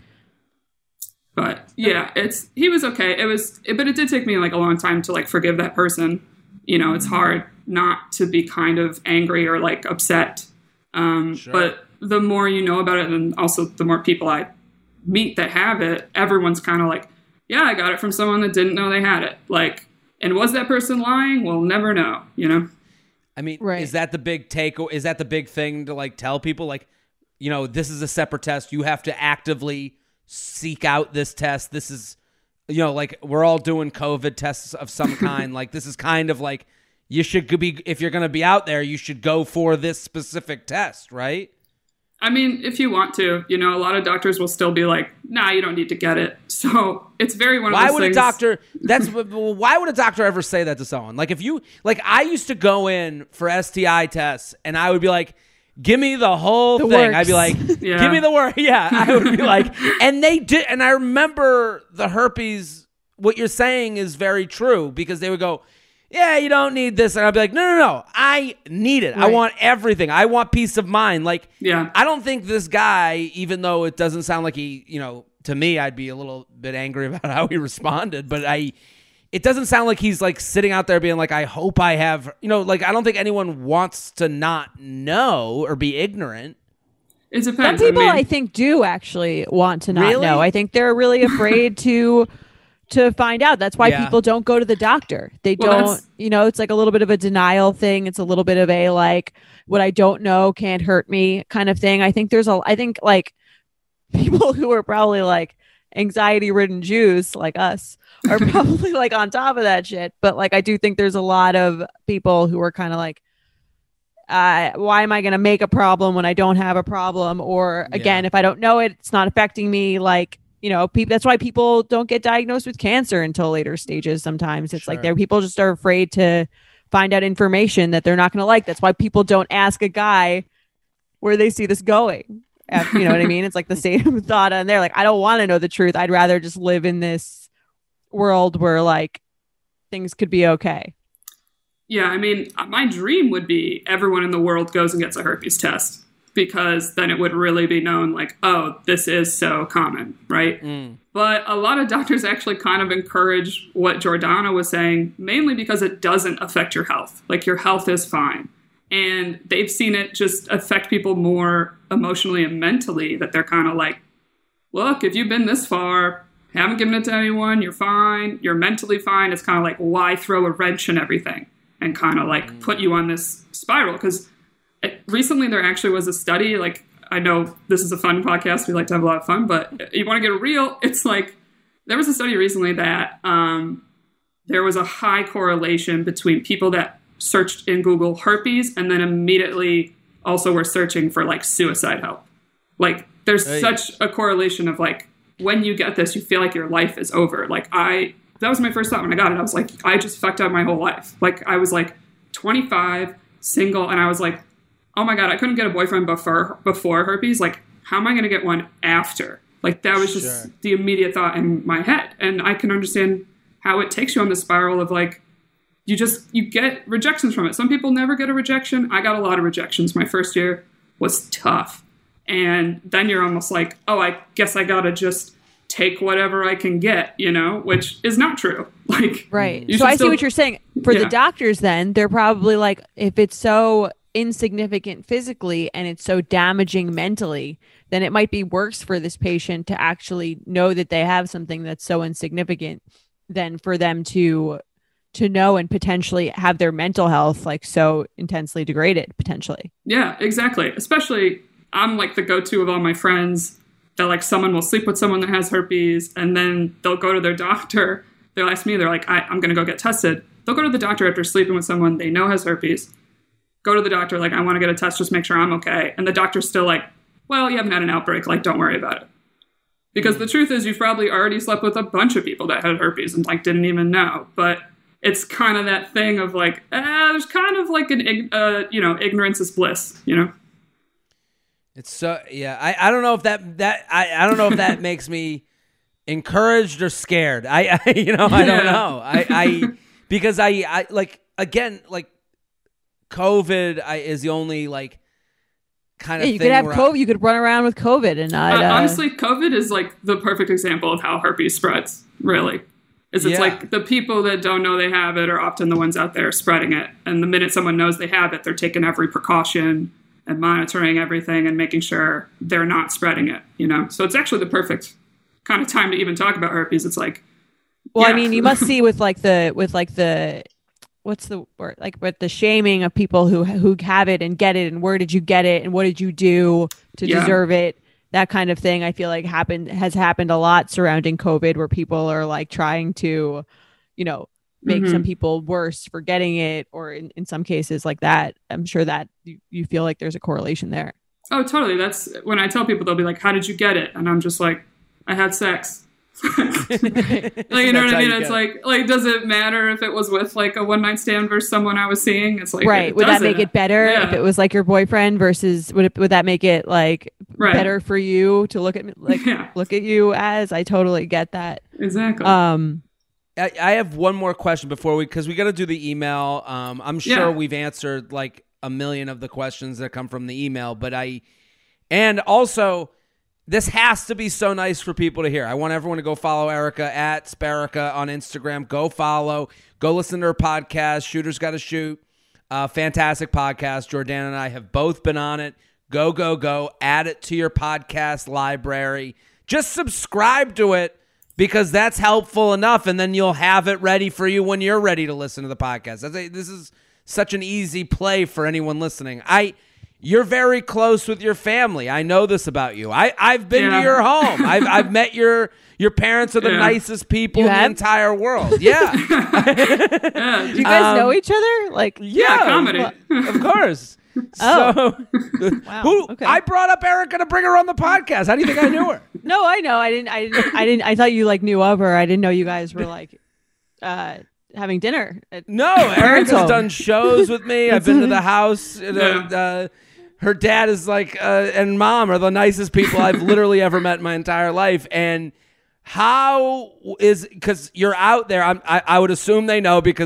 but yeah, it's, he was okay. It was, it, but it did take me like a long time to like forgive that person. You know, it's hard not to be kind of angry or like upset. Um, sure. But the more you know about it, and also the more people I meet that have it, everyone's kind of like, yeah, I got it from someone that didn't know they had it. Like, and was that person lying? We'll never know, you know? I mean, right. is that the big take? Is that the big thing to like tell people like, you know, this is a separate test. You have to actively seek out this test. This is, you know, like we're all doing COVID tests of some kind. Like this is kind of like, you should be, if you're going to be out there, you should go for this specific test, right? I mean, if you want to, you know, a lot of doctors will still be like, nah, you don't need to get it. So it's very one of why those would things. a doctor, that's, why would a doctor ever say that to someone? Like if you, like I used to go in for S T I tests and I would be like, give me the whole the thing. Works. I'd be like, yeah. give me the word. Yeah. I would be like, and they did. And I remember the herpes, what you're saying is very true because they would go, yeah, you don't need this. And I'd be like, no, no, no, I need it. Right. I want everything. I want peace of mind. Like, yeah. I don't think this guy, even though it doesn't sound like he, you know, to me, I'd be a little bit angry about how he responded, but I, it doesn't sound like he's like sitting out there being like, I hope I have, you know, like, I don't think anyone wants to not know or be ignorant. It depends. Some people I, mean, I think do actually want to not really? know. I think they're really afraid to to find out. That's why yeah. people don't go to the doctor. They well, don't, you know, it's like a little bit of a denial thing. It's a little bit of a like, what I don't know can't hurt me kind of thing. I think there's a, I think like people who are probably like anxiety ridden Jews like us are probably like on top of that shit. But like, I do think there's a lot of people who are kind of like, uh, why am I going to make a problem when I don't have a problem? Or again, yeah. if I don't know it, it's not affecting me. Like, you know, people, that's why people don't get diagnosed with cancer until later stages. Sometimes it's sure. like they're people just are afraid to find out information that they're not going to like. That's why people don't ask a guy where they see this going. You know what I mean? It's like the same thought on there. Like, I don't want to know the truth. I'd rather just live in this world where like things could be okay. Yeah. I mean, my dream would be everyone in the world goes and gets a herpes test. because then it would really be known like, oh, this is so common, right? Mm. But a lot of doctors actually kind of encourage what Jordana was saying, mainly because it doesn't affect your health. Like your health is fine. And they've seen it just affect people more emotionally and mentally, that they're kind of like, look, if you've been this far, haven't given it to anyone, you're fine, you're mentally fine. It's kind of like, why throw a wrench in everything and kind of like mm. put you on this spiral? Because recently there actually was a study, like, I know this is a fun podcast, we like to have a lot of fun, but you want to get real, it's like, there was a study recently that um, there was a high correlation between people that searched in Google herpes and then immediately also were searching for like suicide help. Like there's hey. such a correlation of like, when you get this, you feel like your life is over. Like I, that was my first thought when I got it. I was like, I just fucked up my whole life. Like I was like twenty-five, single, and I was like, oh my God, I couldn't get a boyfriend before before herpes. Like, how am I going to get one after? Like, that was just sure. the immediate thought in my head. And I can understand how it takes you on the spiral of like, you just, you get rejections from it. Some people never get a rejection. I got a lot of rejections. My first year was tough. And then you're almost like, oh, I guess I got to just take whatever I can get, you know, which is not true. Like, right. So I still, see what you're saying. For yeah. the doctors, then they're probably like, if it's so insignificant physically and it's so damaging mentally, then it might be worse for this patient to actually know that they have something that's so insignificant than for them to to know and potentially have their mental health like so intensely degraded potentially. Yeah, exactly. Especially I'm like the go-to of all my friends that like someone will sleep with someone that has herpes and then they'll go to their doctor. They'll ask me, they're like, I, I'm going to go get tested. They'll go to the doctor after sleeping with someone they know has herpes. Go to the doctor, like, I want to get a test, just make sure I'm okay. And the doctor's still like, well, you haven't had an outbreak, like, don't worry about it. Because the truth is, you've probably already slept with a bunch of people that had herpes and, like, didn't even know. But it's kind of that thing of, like, eh, there's kind of, like, an, uh, you know, ignorance is bliss, you know? It's so, yeah, I, I don't know if that, that I, I don't know if that makes me encouraged or scared. I, I you know, I don't yeah. know. I, I, because I, I, like, again, like, COVID I, is the only like kind of yeah, you thing could have COVID. I, you could run around with COVID and not. Uh, uh, honestly, COVID is like the perfect example of how herpes spreads. Really, is it's yeah. like the people that don't know they have it are often the ones out there spreading it. And the minute someone knows they have it, they're taking every precaution and monitoring everything and making sure they're not spreading it. You know, so it's actually the perfect kind of time to even talk about herpes. It's like, well, yeah. I mean, you must see with like the with like the. What's the word? Like with the shaming of people who who have it and get it and where did you get it and what did you do to yeah. deserve it? That kind of thing I feel like happened has happened a lot surrounding COVID where people are like trying to, you know, make mm-hmm. some people worse for getting it or in, in some cases like that. I'm sure that you, you feel like there's a correlation there. Oh, totally. That's when I tell people, they'll be like, how did you get it? And I'm just like, I had sex. Like, you know what I mean? It's like, it. like, does it matter if it was with like a one night stand versus someone I was seeing? It's like, right. It would that make it better yeah. if it was like your boyfriend versus would it, would that make it like right. better for you to look at me like yeah. look at you as? I totally get that. Exactly. Um, I, I have one more question before we, because we got to do the email. Um, I'm sure yeah. we've answered like a million of the questions that come from the email, but I, and also. This has to be so nice for people to hear. I want everyone to go follow Erica at Sperica on Instagram. Go follow. Go listen to her podcast, Shooters Gotta Shoot. Uh, fantastic podcast. Jordana and I have both been on it. Go, go, go. Add it to your podcast library. Just subscribe to it because that's helpful enough, and then you'll have it ready for you when you're ready to listen to the podcast. That's a, this is such an easy play for anyone listening. I... You're very close with your family. I know this about you. I, I've been yeah. to your home. I've I've met your your parents are the yeah. nicest people you in have? the entire world. Yeah. yeah. Do you guys um, know each other? Like yeah, yeah comedy. Of course. Oh. So wow. who Okay. I brought up Erica to bring her on the podcast. How do you think I knew her? No, I know. I didn't I didn't I didn't I thought you like knew of her. I didn't know you guys were like uh having dinner. At No, Erica's home. done shows with me. I've been to the house. Uh, Yeah. uh, her dad is like, uh, and mom are the nicest people I've literally ever met in my entire life. And how is, because you're out there, I'm, I, I would assume they know because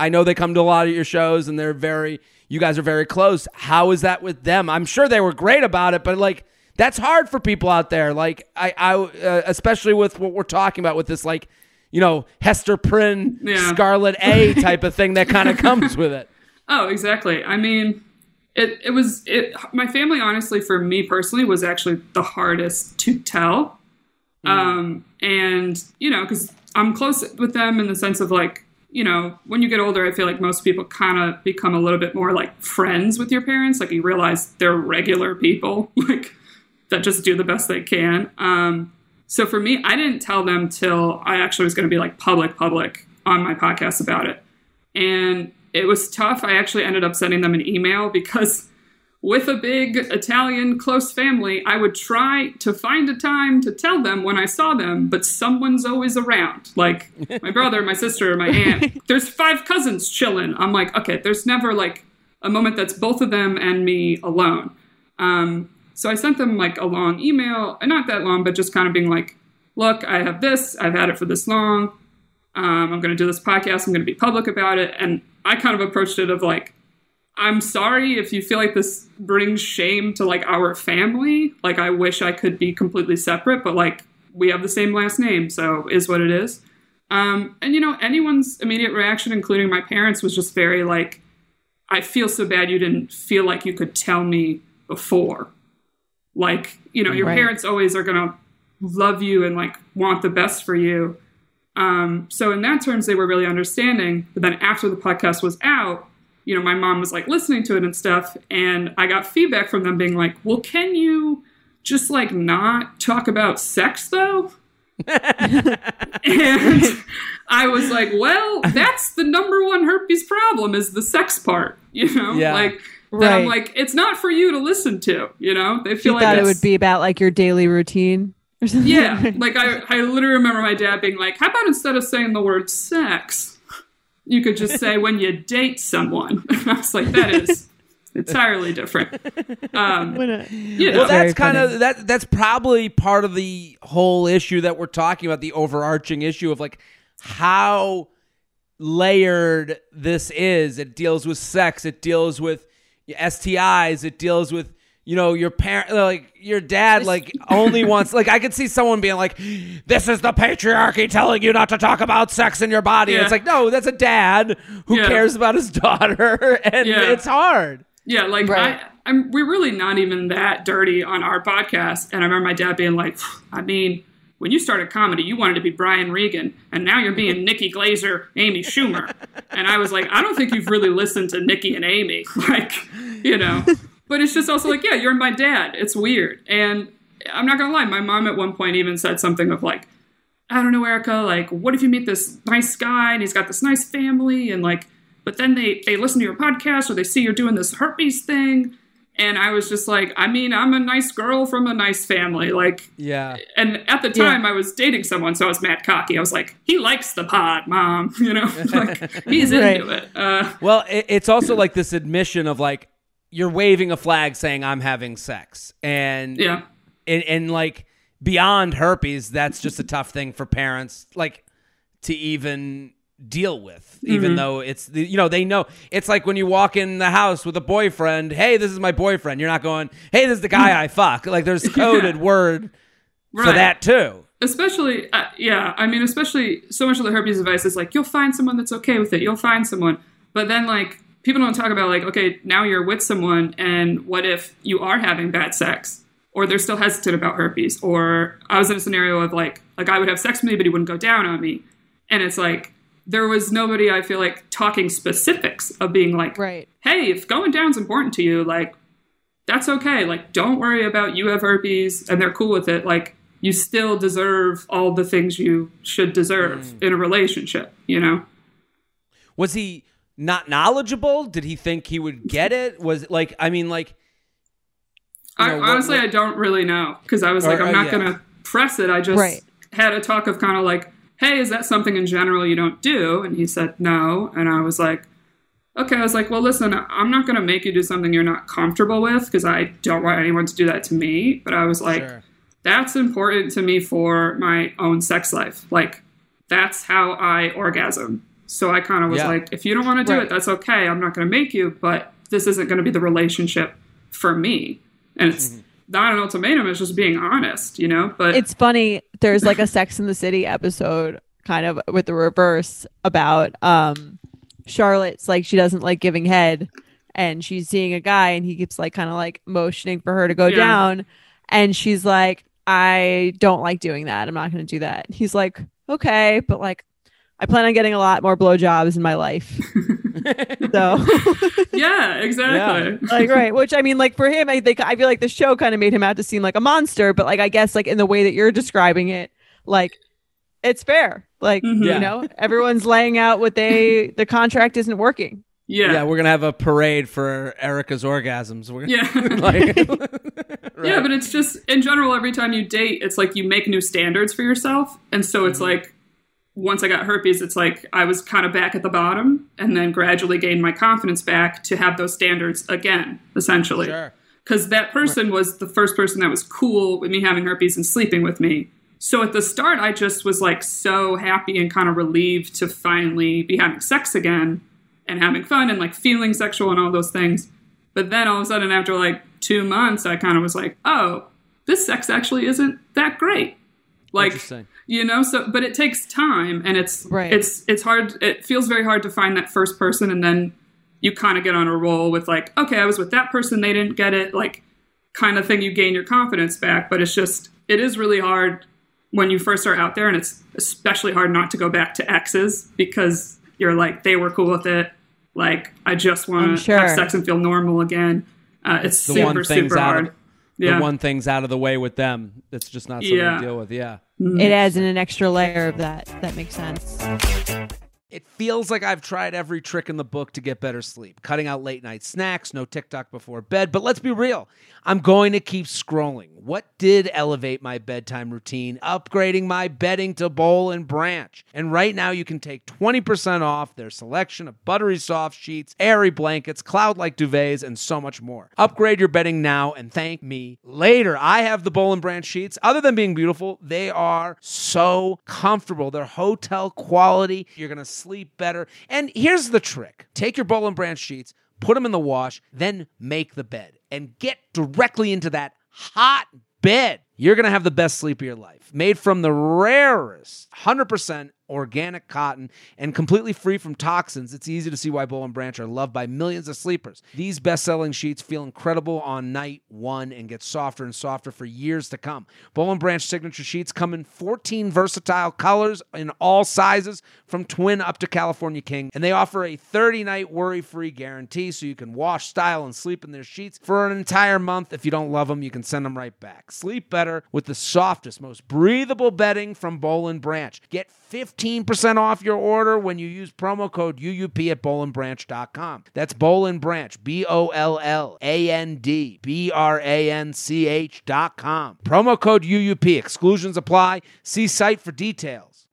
I know they come to a lot of your shows and they're very, you guys are very close. How is that with them? I'm sure they were great about it, but like, that's hard for people out there. Like I, I uh, especially with what we're talking about with this, like, you know, Hester Prynne, yeah. Scarlet A type of thing that kind of comes with it. Oh, exactly. I mean, it, it was, it, my family, honestly, for me personally, was actually the hardest to tell. Mm. Um, and, you know, because I'm close with them in the sense of like, you know, when you get older, I feel like most people kind of become a little bit more like friends with your parents. Like you realize they're regular people, like that just do the best they can. Um, so for me, I didn't tell them till I actually was going to be like public, public on my podcast about it. And it was tough. I actually ended up sending them an email because with a big Italian close family, I would try to find a time to tell them when I saw them, but someone's always around. Like my brother, my sister, my aunt. There's five cousins chilling. I'm like, okay, there's never like a moment that's both of them and me alone. Um, so I sent them like a long email, and not that long, but just kind of being like, look, I have this. I've had it for this long. Um, I'm going to do this podcast. I'm going to be public about it. And I kind of approached it of like, I'm sorry if you feel like this brings shame to like our family. Like I wish I could be completely separate, but like we have the same last name, so is what it is. Um, and you know, anyone's immediate reaction, including my parents, was just very like, I feel so bad you didn't feel like you could tell me before. Like, you know, your right. parents always are going to love you and like want the best for you. Um, so in that terms, they were really understanding. But then after the podcast was out, you know, my mom was like listening to it and stuff. And I got feedback from them being like, well, can you just like not talk about sex though? And I was like, well, that's the number one herpes problem is the sex part, you know, yeah. like that. Right. I'm like, it's not for you to listen to, you know, they feel you like thought it it's- would be about like your daily routine or something. Yeah. Like I, I literally remember my dad being like, how about instead of saying the word sex, you could just say when you date someone. And I was like, that is entirely different. Um, you know, Well, that's Very kind funny. of that. That's probably part of the whole issue that we're talking about. The overarching issue of like how layered this is. It deals with sex. It deals with S T Is. It deals with, you know, your parent, like your dad, like only wants, like I could see someone being like, this is the patriarchy telling you not to talk about sex in your body. Yeah. It's like, no, that's a dad who Yeah. cares about his daughter, and Yeah. it's hard. yeah, like Right. I, I'm, we're really not even that dirty on our podcast. And I remember my dad being like, I mean, when you started comedy, you wanted to be Brian Regan, and now you're being Nikki Glaser, Amy Schumer. And I was like, I don't think you've really listened to Nikki and Amy. Like, you know. But it's just also like, yeah, you're my dad. It's weird. And I'm not going to lie. My mom at one point even said something of like, I don't know, Erica, like, what if you meet this nice guy and he's got this nice family and like, but then they, they listen to your podcast or they see you're doing this herpes thing. And I was just like, I mean, I'm a nice girl from a nice family. Like, Yeah. and at the time I was dating someone, so I was mad cocky. I was like, he likes the pod, Mom. You know, like he's Right. into it. Uh, Well, it, it's also like this admission of like, you're waving a flag saying I'm having sex, and yeah. and, and like beyond herpes, that's just a tough thing for parents like to even deal with, even Mm-hmm. though it's the, you know, they know it's like when you walk in the house with a boyfriend, hey, this is my boyfriend. You're not going, hey, this is the guy I fuck. Like there's coded word for Right. that too. Especially, uh, yeah, I mean, especially so much of the herpes advice is like, you'll find someone that's okay with it. You'll find someone. But then, like, people don't talk about, like, okay, now you're with someone, and what if you are having bad sex? Or they're still hesitant about herpes? Or I was in a scenario of, like, a guy would have sex with me, but he wouldn't go down on me. And it's like, there was nobody, I feel like, talking specifics of being like, Right. hey, if going down's important to you, like, that's okay. Like, don't worry about you have herpes, and they're cool with it. Like, you still deserve all the things you should deserve Mm. in a relationship, you know? Was he not knowledgeable? Did he think he would get it? Was it like, I mean, like, you I, know, what- honestly, what- I don't really know, because I was like, Or- I'm uh, not yeah. going to press it. I just Right. had a talk of kind of like, hey, is that something in general you don't do? And he said no. And I was like, okay. I was like, well, listen, I'm not going to make you do something you're not comfortable with, because I don't want anyone to do that to me. But I was like, Sure. that's important to me for my own sex life. Like, that's how I orgasm. So I kind of was Yeah. like, if you don't want to do Right. it, that's okay. I'm not going to make you, but this isn't going to be the relationship for me. And it's Mm-hmm. not an ultimatum. It's just being honest, you know, but It's funny. There's like a Sex in the City episode kind of with the reverse about um Charlotte's like she doesn't like giving head and she's seeing a guy and he keeps like kind of like motioning for her to go Yeah. down and she's like, I don't like doing that. I'm not going to do that. And he's like, okay, but like I plan on getting a lot more blowjobs in my life. So yeah, exactly. like right, which I mean, like for him, I think I feel like the show kind of made him out to seem like a monster, but like I guess like in the way that you're describing it, like it's fair. Like Mhm. Yeah. you know, everyone's laying out what they the contract isn't working. Yeah. Yeah, we're gonna have a parade for Erica's orgasms. We're Yeah. like, Yeah, right. but it's just in general, every time you date, it's like you make new standards for yourself. And so it's Mm-hmm. like once I got herpes, it's like I was kind of back at the bottom and then gradually gained my confidence back to have those standards again, essentially. Sure. Because that person was the first person that was cool with me having herpes and sleeping with me. So at the start, I just was like so happy and kind of relieved to finally be having sex again and having fun and like feeling sexual and all those things. But then all of a sudden, after like two months, I kind of was like, oh, this sex actually isn't that great. Like, Interesting. you know, so, but it takes time and it's, Right. it's, it's hard. It feels very hard to find that first person. And then you kind of get on a roll with like, okay, I was with that person. They didn't get it. Like kind of thing. You gain your confidence back, but it's just, it is really hard when you first are out there. And it's especially hard not to go back to exes because you're like, they were cool with it. Like, I just I'm want to sure. have sex and feel normal again. Uh, it's The super, one thing's super out hard. of Yeah. the one thing's out of the way with them. It's just not something Yeah. to deal with. Yeah. It adds in an extra layer of that. That makes sense. It feels like I've tried every trick in the book to get better sleep. Cutting out late night snacks, no TikTok before bed. But let's be real. I'm going to keep scrolling. What did elevate my bedtime routine? Upgrading my bedding to Bowl and Branch. And right now you can take twenty percent off their selection of buttery soft sheets, airy blankets, cloud-like duvets, and so much more. Upgrade your bedding now and thank me later. I have the Bowl and Branch sheets. Other than being beautiful, they are so comfortable. They're hotel quality. You're going to sleep better. And here's the trick. Take your Bowl and Branch sheets, put them in the wash, then make the bed and get directly into that hot bed. You're going to have the best sleep of your life. Made from the rarest one hundred percent organic cotton and completely free from toxins, it's easy to see why Bowl and Branch are loved by millions of sleepers. These best-selling sheets feel incredible on night one and get softer and softer for years to come. Bowl and Branch signature sheets come in fourteen versatile colors in all sizes, from twin up to California king, and they offer a thirty-night worry-free guarantee so you can wash, style, and sleep in their sheets for an entire month. If you don't love them, you can send them right back. Sleep better with the softest, most breathable bedding from Bowl and Branch. Get fifteen percent off your order when you use promo code U U P at boll and branch dot com. That's Bowl and Branch, B O L L A N D B R A N C H dot com. Promo code U U P. Exclusions apply. See site for details.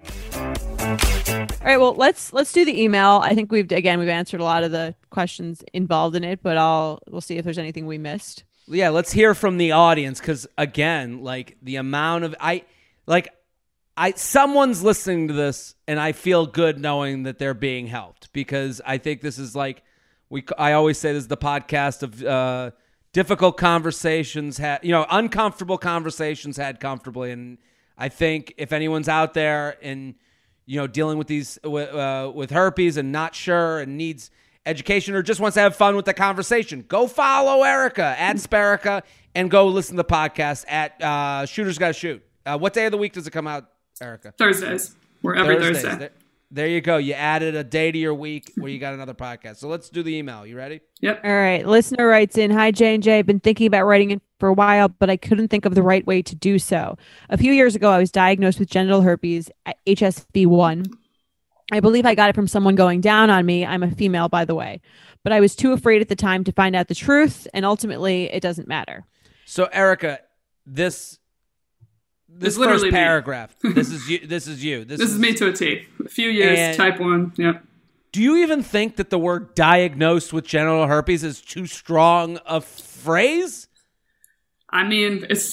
All right, well, let's let's do the email. I think we've again we've answered a lot of the questions involved in it, but I'll we'll see if there's anything we missed. Yeah, let's hear from the audience because, again, like the amount of I like I someone's listening to this and I feel good knowing that they're being helped because I think this is like we I always say this is the podcast of uh, difficult conversations had you know uncomfortable conversations had comfortably, and I think if anyone's out there and you know dealing with these uh, with herpes and not sure and needs education or just wants to have fun with the conversation, go follow Erica at Sperica and go listen to the podcast at uh, Shooters Gotta Shoot. Uh, what day of the week does it come out, Erica? Thursdays. We're every Thursdays. Thursday. There, there you go. You added a day to your week where you got another podcast. So let's do the email. You ready? Yep. All right, listener writes in, "Hi J and J, I've been thinking about writing in for a while, but I couldn't think of the right way to do so. A few years ago, I was diagnosed with genital herpes, H S V one. I believe I got it from someone going down on me. I'm a female, by the way. But I was too afraid at the time to find out the truth, and ultimately, it doesn't matter." So Erica, this this It's literally first me. paragraph. this is you. This is you. This, This is me to a T. A few years, And- type one. Yep. Do you even think that the word diagnosed with genital herpes is too strong a phrase? I mean, it's just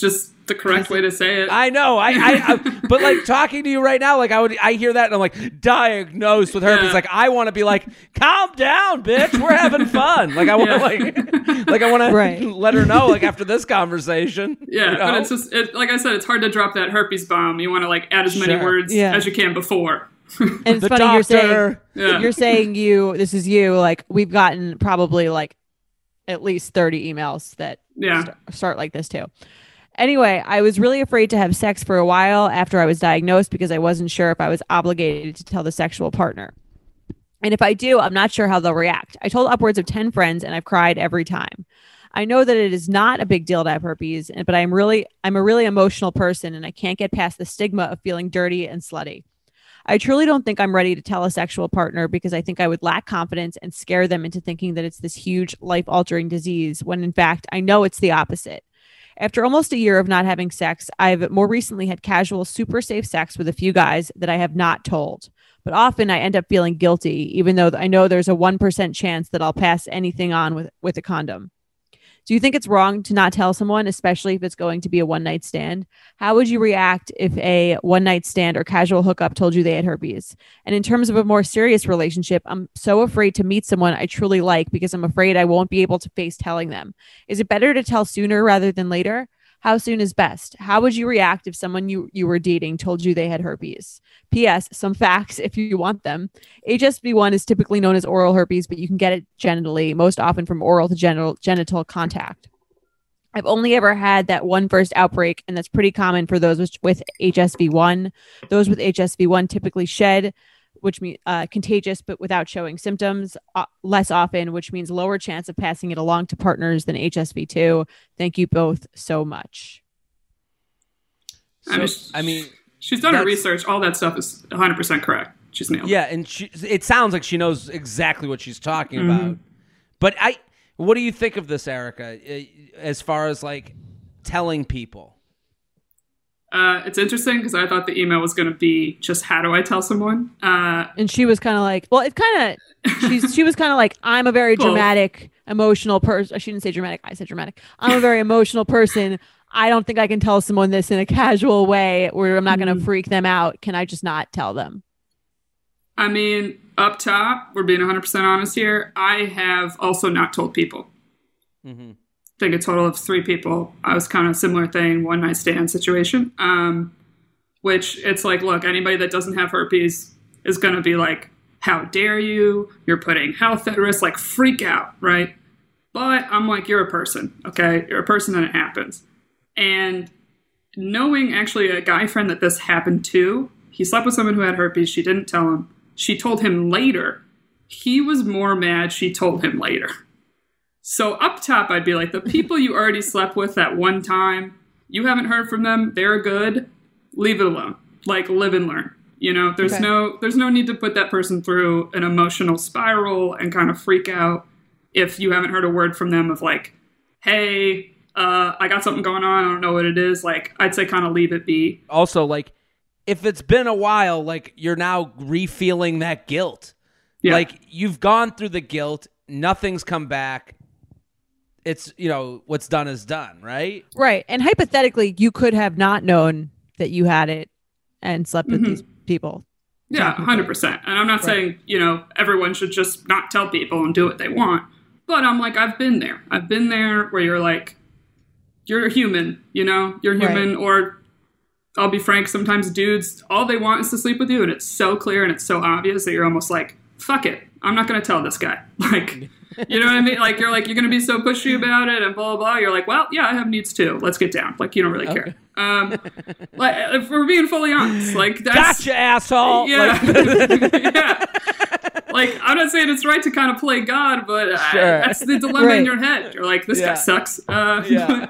the correct way to say it. I know. I, I, I but like talking to you right now, like I would, I hear that and I'm like, diagnosed with herpes. Yeah. Like I want to be like, calm down, bitch. We're having fun. Like I want to, Yeah. like, like I want Right. to let her know, like after this conversation. Yeah, you know? but it's just it, like I said, it's hard to drop that herpes bomb. You want to like add as many Sure. words Yeah. as you can before. And it's The funny you're saying doctor. Yeah. you're saying you this is you like we've gotten probably like at least thirty emails that Yeah. st- start like this too. Anyway, I was really afraid to have sex for a while after I was diagnosed because I wasn't sure if I was obligated to tell the sexual partner. And if I do, I'm not sure how they'll react. I told upwards of ten friends and I've cried every time. I know that it is not a big deal to have herpes, and- but I'm really I'm a really emotional person and I can't get past the stigma of feeling dirty and slutty. I truly don't think I'm ready to tell a sexual partner because I think I would lack confidence and scare them into thinking that it's this huge life-altering disease when in fact I know it's the opposite. After almost a year of not having sex, I've more recently had casual, super safe sex with a few guys that I have not told. But often I end up feeling guilty, even though I know there's a one percent chance that I'll pass anything on with, with a condom. Do you think it's wrong to not tell someone, especially if it's going to be a one-night stand? How would you react if a one-night stand or casual hookup told you they had herpes? And in terms of a more serious relationship, I'm so afraid to meet someone I truly like because I'm afraid I won't be able to face telling them. Is it better to tell sooner rather than later? How soon is best? How would you react if someone you, you were dating told you they had herpes? P S. Some facts if you want them. H S V one is typically known as oral herpes, but you can get it genitally, most often from oral to genital, genital contact. I've only ever had that one first outbreak, and that's pretty common for those with, with H S V one. Those with H S V one typically shed, which means uh, contagious, but without showing symptoms uh, less often, which means lower chance of passing it along to partners than H S V two. Thank you both so much. I mean, So, I mean, she's done her that's- research. All that stuff is one hundred percent correct. She's nailed it. yeah, and she, it sounds like she knows exactly what she's talking Mm-hmm. about. But I, what do you think of this, Erica? eh, As far as like telling people? Uh, it's interesting because I thought the email was going to be just how do I tell someone? Uh, And she was kind of like, well, it's kind of, she's, she was kind of like, I'm a very Cool. dramatic, emotional person. She didn't say dramatic. I said dramatic. I'm a very emotional person. I don't think I can tell someone this in a casual way where I'm not going to freak them out. Can I just not tell them? I mean, up top, we're being one hundred percent honest here. I have also not told people. Mm-hmm. I think a total of three people. I was kind of similar thing, one night stand situation. Um, which it's like, look, anybody that doesn't have herpes is going to be like, how dare you? You're putting health at risk, like freak out, right? But I'm like, you're a person, okay? You're a person and it happens. And knowing actually a guy friend that this happened to, he slept with someone who had herpes. She didn't tell him. She told him later. He was more mad she told him later. So up top, I'd be like, the people you already slept with that one time, you haven't heard from them. They're good. Leave it alone. Like, live and learn. You know, there's Okay. no there's no need to put that person through an emotional spiral and kind of freak out if you haven't heard a word from them of like, hey, uh, I got something going on. I don't know what it is. Like, I'd say kind of leave it be. Also, like, if it's been a while, like you're now re-feeling that guilt. Yeah. Like you've gone through the guilt, nothing's come back. It's, you know, what's done is done, right? Right. And hypothetically, you could have not known that you had it and slept with Mhm. these people. Yeah, one hundred percent. And I'm not saying, you know, everyone should just not tell people and do what they want. But I'm like, I've been there. I've been there where you're like, you're a human, you know? You're human. Or I'll be frank, sometimes dudes, all they want is to sleep with you. And it's so clear and it's so obvious that you're almost like, fuck it. I'm not going to tell this guy. Like, you know what I mean? Like, you're like, you're going to be so pushy about it and blah, blah, blah. You're like, well, yeah, I have needs too. Let's get down. Like, you don't really care. Um, like, if we're being fully honest, like, that's... Gotcha, asshole. Yeah. Like- yeah. Like, I'm not saying it's right to kind of play God, but uh, Sure. that's the dilemma Right. in your head. You're like, this Yeah. guy sucks. Uh, Yeah.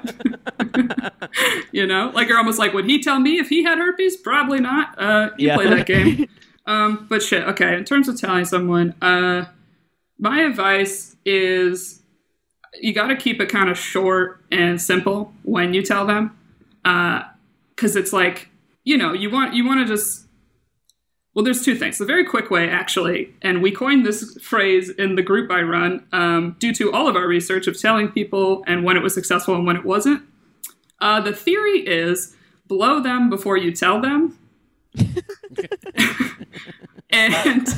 you know? Like, you're almost like, would he tell me if he had herpes? Probably not. Uh, you Yeah. play that game. Um, but shit, okay, in terms of telling someone, uh, my advice is you got to keep it kind of short and simple when you tell them. Uh, cause it's like, you know, you want, you want to just, well, there's two things. The very quick way, actually, and we coined this phrase in the group I run, um, due to all of our research of telling people and when it was successful and when it wasn't. Uh, the theory is blow them before you tell them. And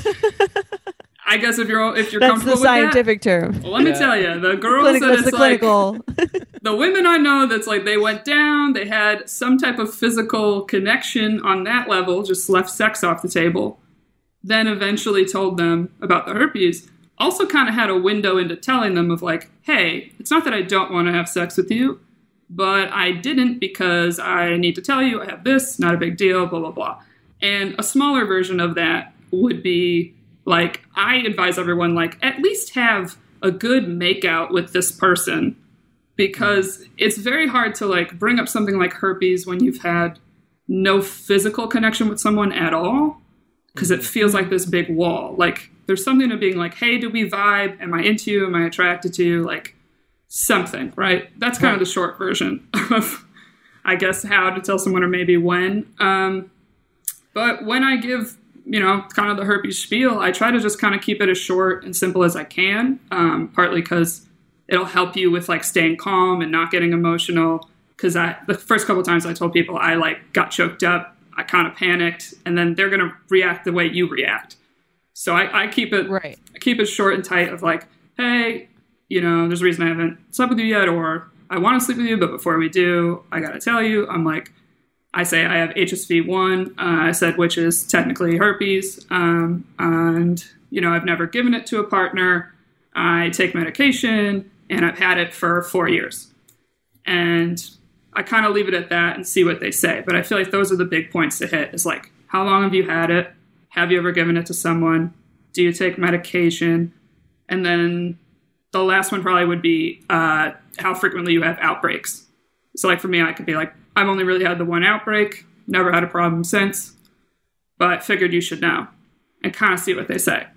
I guess if you're if you're That's comfortable the with scientific that, term. well, let me Yeah. tell you, the girls Clinic, that that's it's the like clinical. the women I know that's like they went down, they had some type of physical connection on that level, just left sex off the table, then eventually told them about the herpes. Also kind of had a window into telling them of like, hey, it's not that I don't want to have sex with you, but I didn't because I need to tell you I have this, not a big deal, blah, blah, blah. And a smaller version of that would be like, I advise everyone, like, at least have a good makeout with this person, because it's very hard to like bring up something like herpes when you've had no physical connection with someone at all, because it feels like this big wall. Like, there's something to being like, hey, do we vibe? Am I into you? Am I attracted to you? Like, something, right? That's kind of the short version of, I guess, how to tell someone or maybe when. Um, but when I give, you know, kind of the herpes spiel, I try to just kind of keep it as short and simple as I can, um, partly because it'll help you with like staying calm and not getting emotional. Because I, the first couple of times I told people I like got choked up, I kind of panicked, and then they're going to react the way you react. So I, I keep it, Right. I keep it short and tight of like, hey, you know, there's a reason I haven't slept with you yet, or I want to sleep with you, but before we do, I got to tell you, I'm like, I say I have H S V one, uh, I said, which is technically herpes, um, and, you know, I've never given it to a partner, I take medication, and I've had it for four years. And I kind of leave it at that and see what they say. But I feel like those are the big points to hit, is like, how long have you had it? Have you ever given it to someone? Do you take medication? And then the last one probably would be uh, how frequently you have outbreaks. So like for me, I could be like, I've only really had the one outbreak, never had a problem since, but figured you should know, and kind of see what they say.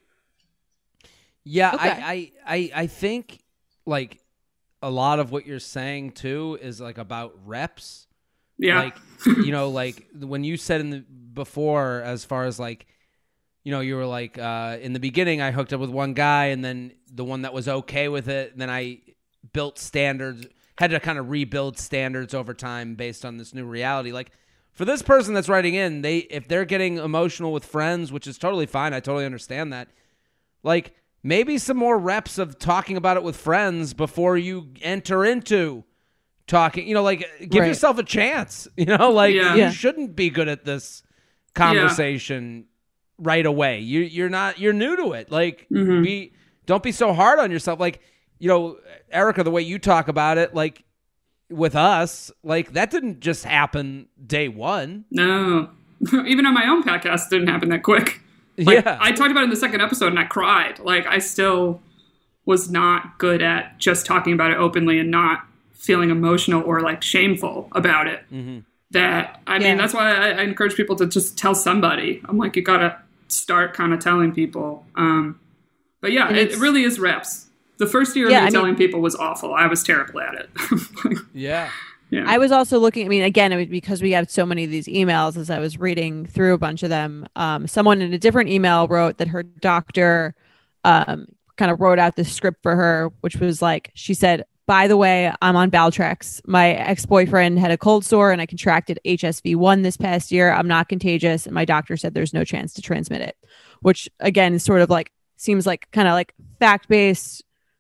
Yeah, Okay. I, I, I, I think like a lot of what you're saying too is like about reps. Yeah. Like, you know, like when you said in the before, as far as like, you know, you were like, uh, in the beginning, I hooked up with one guy, and then the one that was okay with it, and then I built standards, had to kind of rebuild standards over time based on this new reality. Like, for this person that's writing in, they if they're getting emotional with friends, which is totally fine, I totally understand that. Like, maybe some more reps of talking about it with friends before you enter into talking. You know, like, give Right. yourself a chance. You know, like, Yeah. you Yeah. shouldn't be good at this conversation right away. You you're not you're new to it. Like, Mhm. be don't be so hard on yourself. Like, you know, Erica, the way you talk about it, like with us, like that didn't just happen day one. No. Even on my own podcast, it didn't happen that quick. Like, Yeah. I talked about it in the second episode and I cried. Like, I still was not good at just talking about it openly and not feeling emotional or like shameful about it. Mm-hmm. That, I Yeah. mean, that's why I, I encourage people to just tell somebody. I'm like, you gotta start kind of telling people. Um, but yeah, And it, it's- it really is reps. The first year Yeah, of me I mean- telling people was awful. I was terrible at it. Yeah. yeah. I was also looking, I mean, again, it was because we got so many of these emails as I was reading through a bunch of them. Um, someone in a different email wrote that her doctor um, kind of wrote out this script for her, which was like, she said, by the way, I'm on Valtrex. My ex-boyfriend had a cold sore and I contracted H S V one this past year. I'm not contagious. And my doctor said there's no chance to transmit it, which again is sort of like, seems like kind of like fact-based,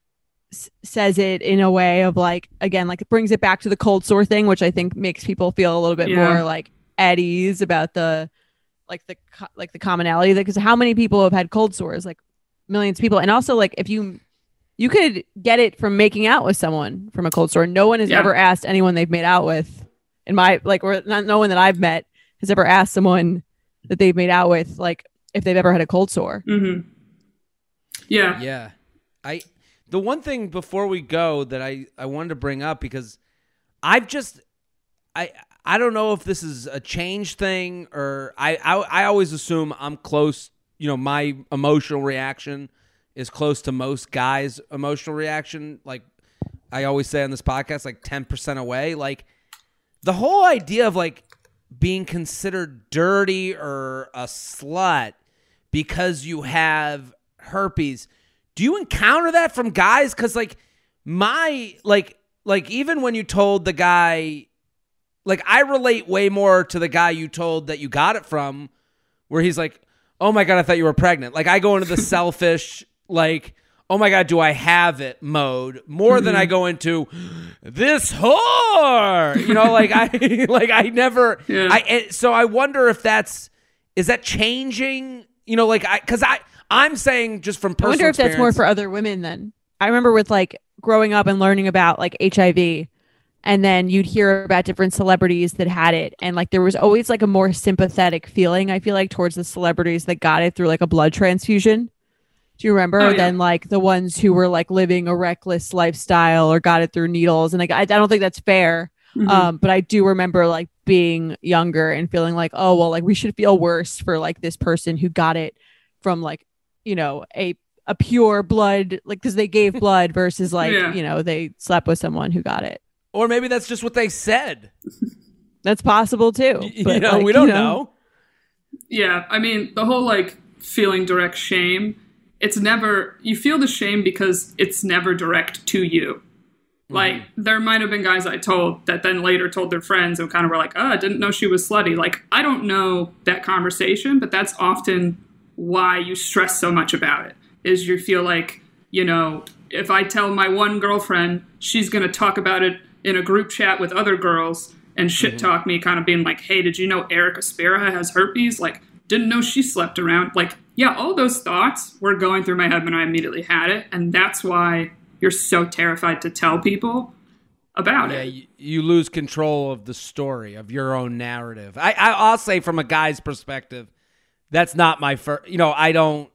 s- says it in a way of like, again, like it brings it back to the cold sore thing, which I think makes people feel a little bit Yeah. more like at ease about the, like the, co- like the commonality, because how many people have had cold sores? Like millions of people. And also like if you, you could get it from making out with someone from a cold sore. No one has Yeah. ever asked anyone they've made out with in my, like, or not, no one that I've met has ever asked someone that they've made out with, like if they've ever had a cold sore. Mm-hmm. Yeah. Yeah. I the one thing before we go that I, I wanted to bring up, because I've just I I don't know if this is a change thing, or I I, I always assume I'm close, you know, my emotional reaction is close to most guys' emotional reaction. Like I always say on this podcast, like ten percent away. Like the whole idea of like being considered dirty or a slut because you have herpes. Do you encounter that from guys? Because like my like like even when you told the guy, like I relate way more to the guy you told that you got it from, where he's like, oh my God, I thought you were pregnant. Like I go into the selfish, like, oh my God, do I have it mode more mm-hmm. than I go into this whore, you know, like I, like I never, yeah. I, so I wonder if that's, is that changing, you know, like I, cause I, I'm saying just from personal I wonder if that's more for other women then. I remember with like growing up and learning about like H I V, and then you'd hear about different celebrities that had it. And like, there was always like a more sympathetic feeling, I feel like, towards the celebrities that got it through like a blood transfusion. Do you remember? Oh, yeah. Than like the ones who were like living a reckless lifestyle or got it through needles. And like, I, I don't think that's fair. Mm-hmm. Um, but I do remember like being younger and feeling like, oh, well, like we should feel worse for like this person who got it from like, you know, a, a pure blood, like, cause they gave blood versus like, yeah. you know, they slept with someone who got it. Or maybe that's just what they said. That's possible too. But you know, like, we don't you know. know. Yeah. I mean, the whole like feeling direct shame, it's never, you feel the shame because it's never direct to you. Mm-hmm. Like there might have been guys I told that then later told their friends and kind of were like, oh, I didn't know she was slutty. Like, I don't know that conversation, but that's often why you stress so much about it, is you feel like, you know, if I tell my one girlfriend, she's going to talk about it in a group chat with other girls and shit talk mm-hmm. me, kind of being like, hey, did you know Erica Spera has herpes? Like, didn't know she slept around. Like, yeah, all those thoughts were going through my head when I immediately had it. And that's why you're so terrified to tell people about yeah, it. You, you lose control of the story, of your own narrative. I, I, I'll say from a guy's perspective, that's not my first, you know, I don't,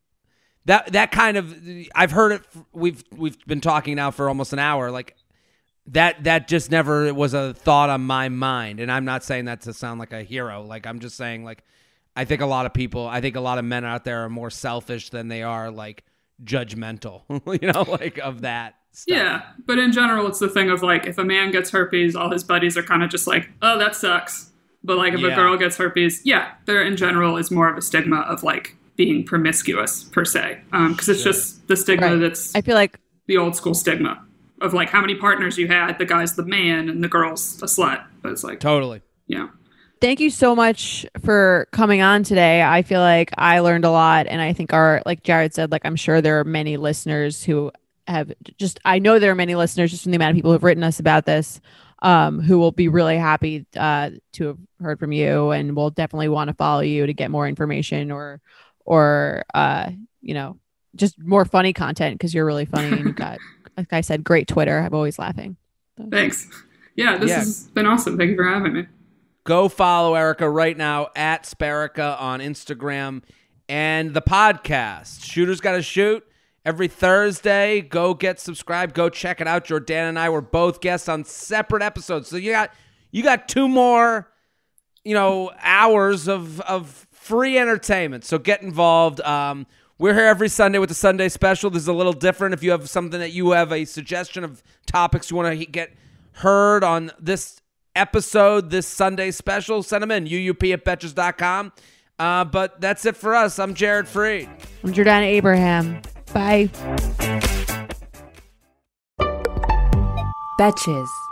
that, that kind of, I've heard it, we've, we've been talking now for almost an hour, like, That that just never was a thought on my mind. And I'm not saying that to sound like a hero. Like, I'm just saying, like, I think a lot of people, I think a lot of men out there are more selfish than they are, like, judgmental, you know, like, of that stuff. Yeah, but in general, it's the thing of, like, if a man gets herpes, all his buddies are kind of just like, oh, that sucks. But, like, if yeah. a girl gets herpes, yeah, there in general is more of a stigma of, like, being promiscuous, per se. Um, because it's sure. just the stigma right. that's I feel like the old school stigma of like how many partners you had. The guy's the man and the girl's a slut. But it's like totally. Yeah. Thank you so much for coming on today. I feel like I learned a lot, and I think our, like Jared said, like I'm sure there are many listeners who have just, I know there are many listeners just from the amount of people who've written us about this, um, who will be really happy uh, to have heard from you, and will definitely want to follow you to get more information or, or uh, you know, just more funny content, because you're really funny and you've got, like I said, great Twitter. I'm always laughing. So. Thanks. Yeah, this yeah. has been awesome. Thank you for having me. Go follow Erica right now at Sperica on Instagram, and the podcast, Shooters Gotta Shoot, every Thursday. Go get subscribed. Go check it out. Jordan and I were both guests on separate episodes. So you got you got two more, you know, hours of, of free entertainment. So get involved. Um, We're here every Sunday with the Sunday Special. This is a little different. If you have something that you have a suggestion of topics you want to get heard on this episode, this Sunday Special, send them in, U U P at Betches dot com. Uh, but that's it for us. I'm Jared Freed. I'm Jordana Abraham. Bye. Betches.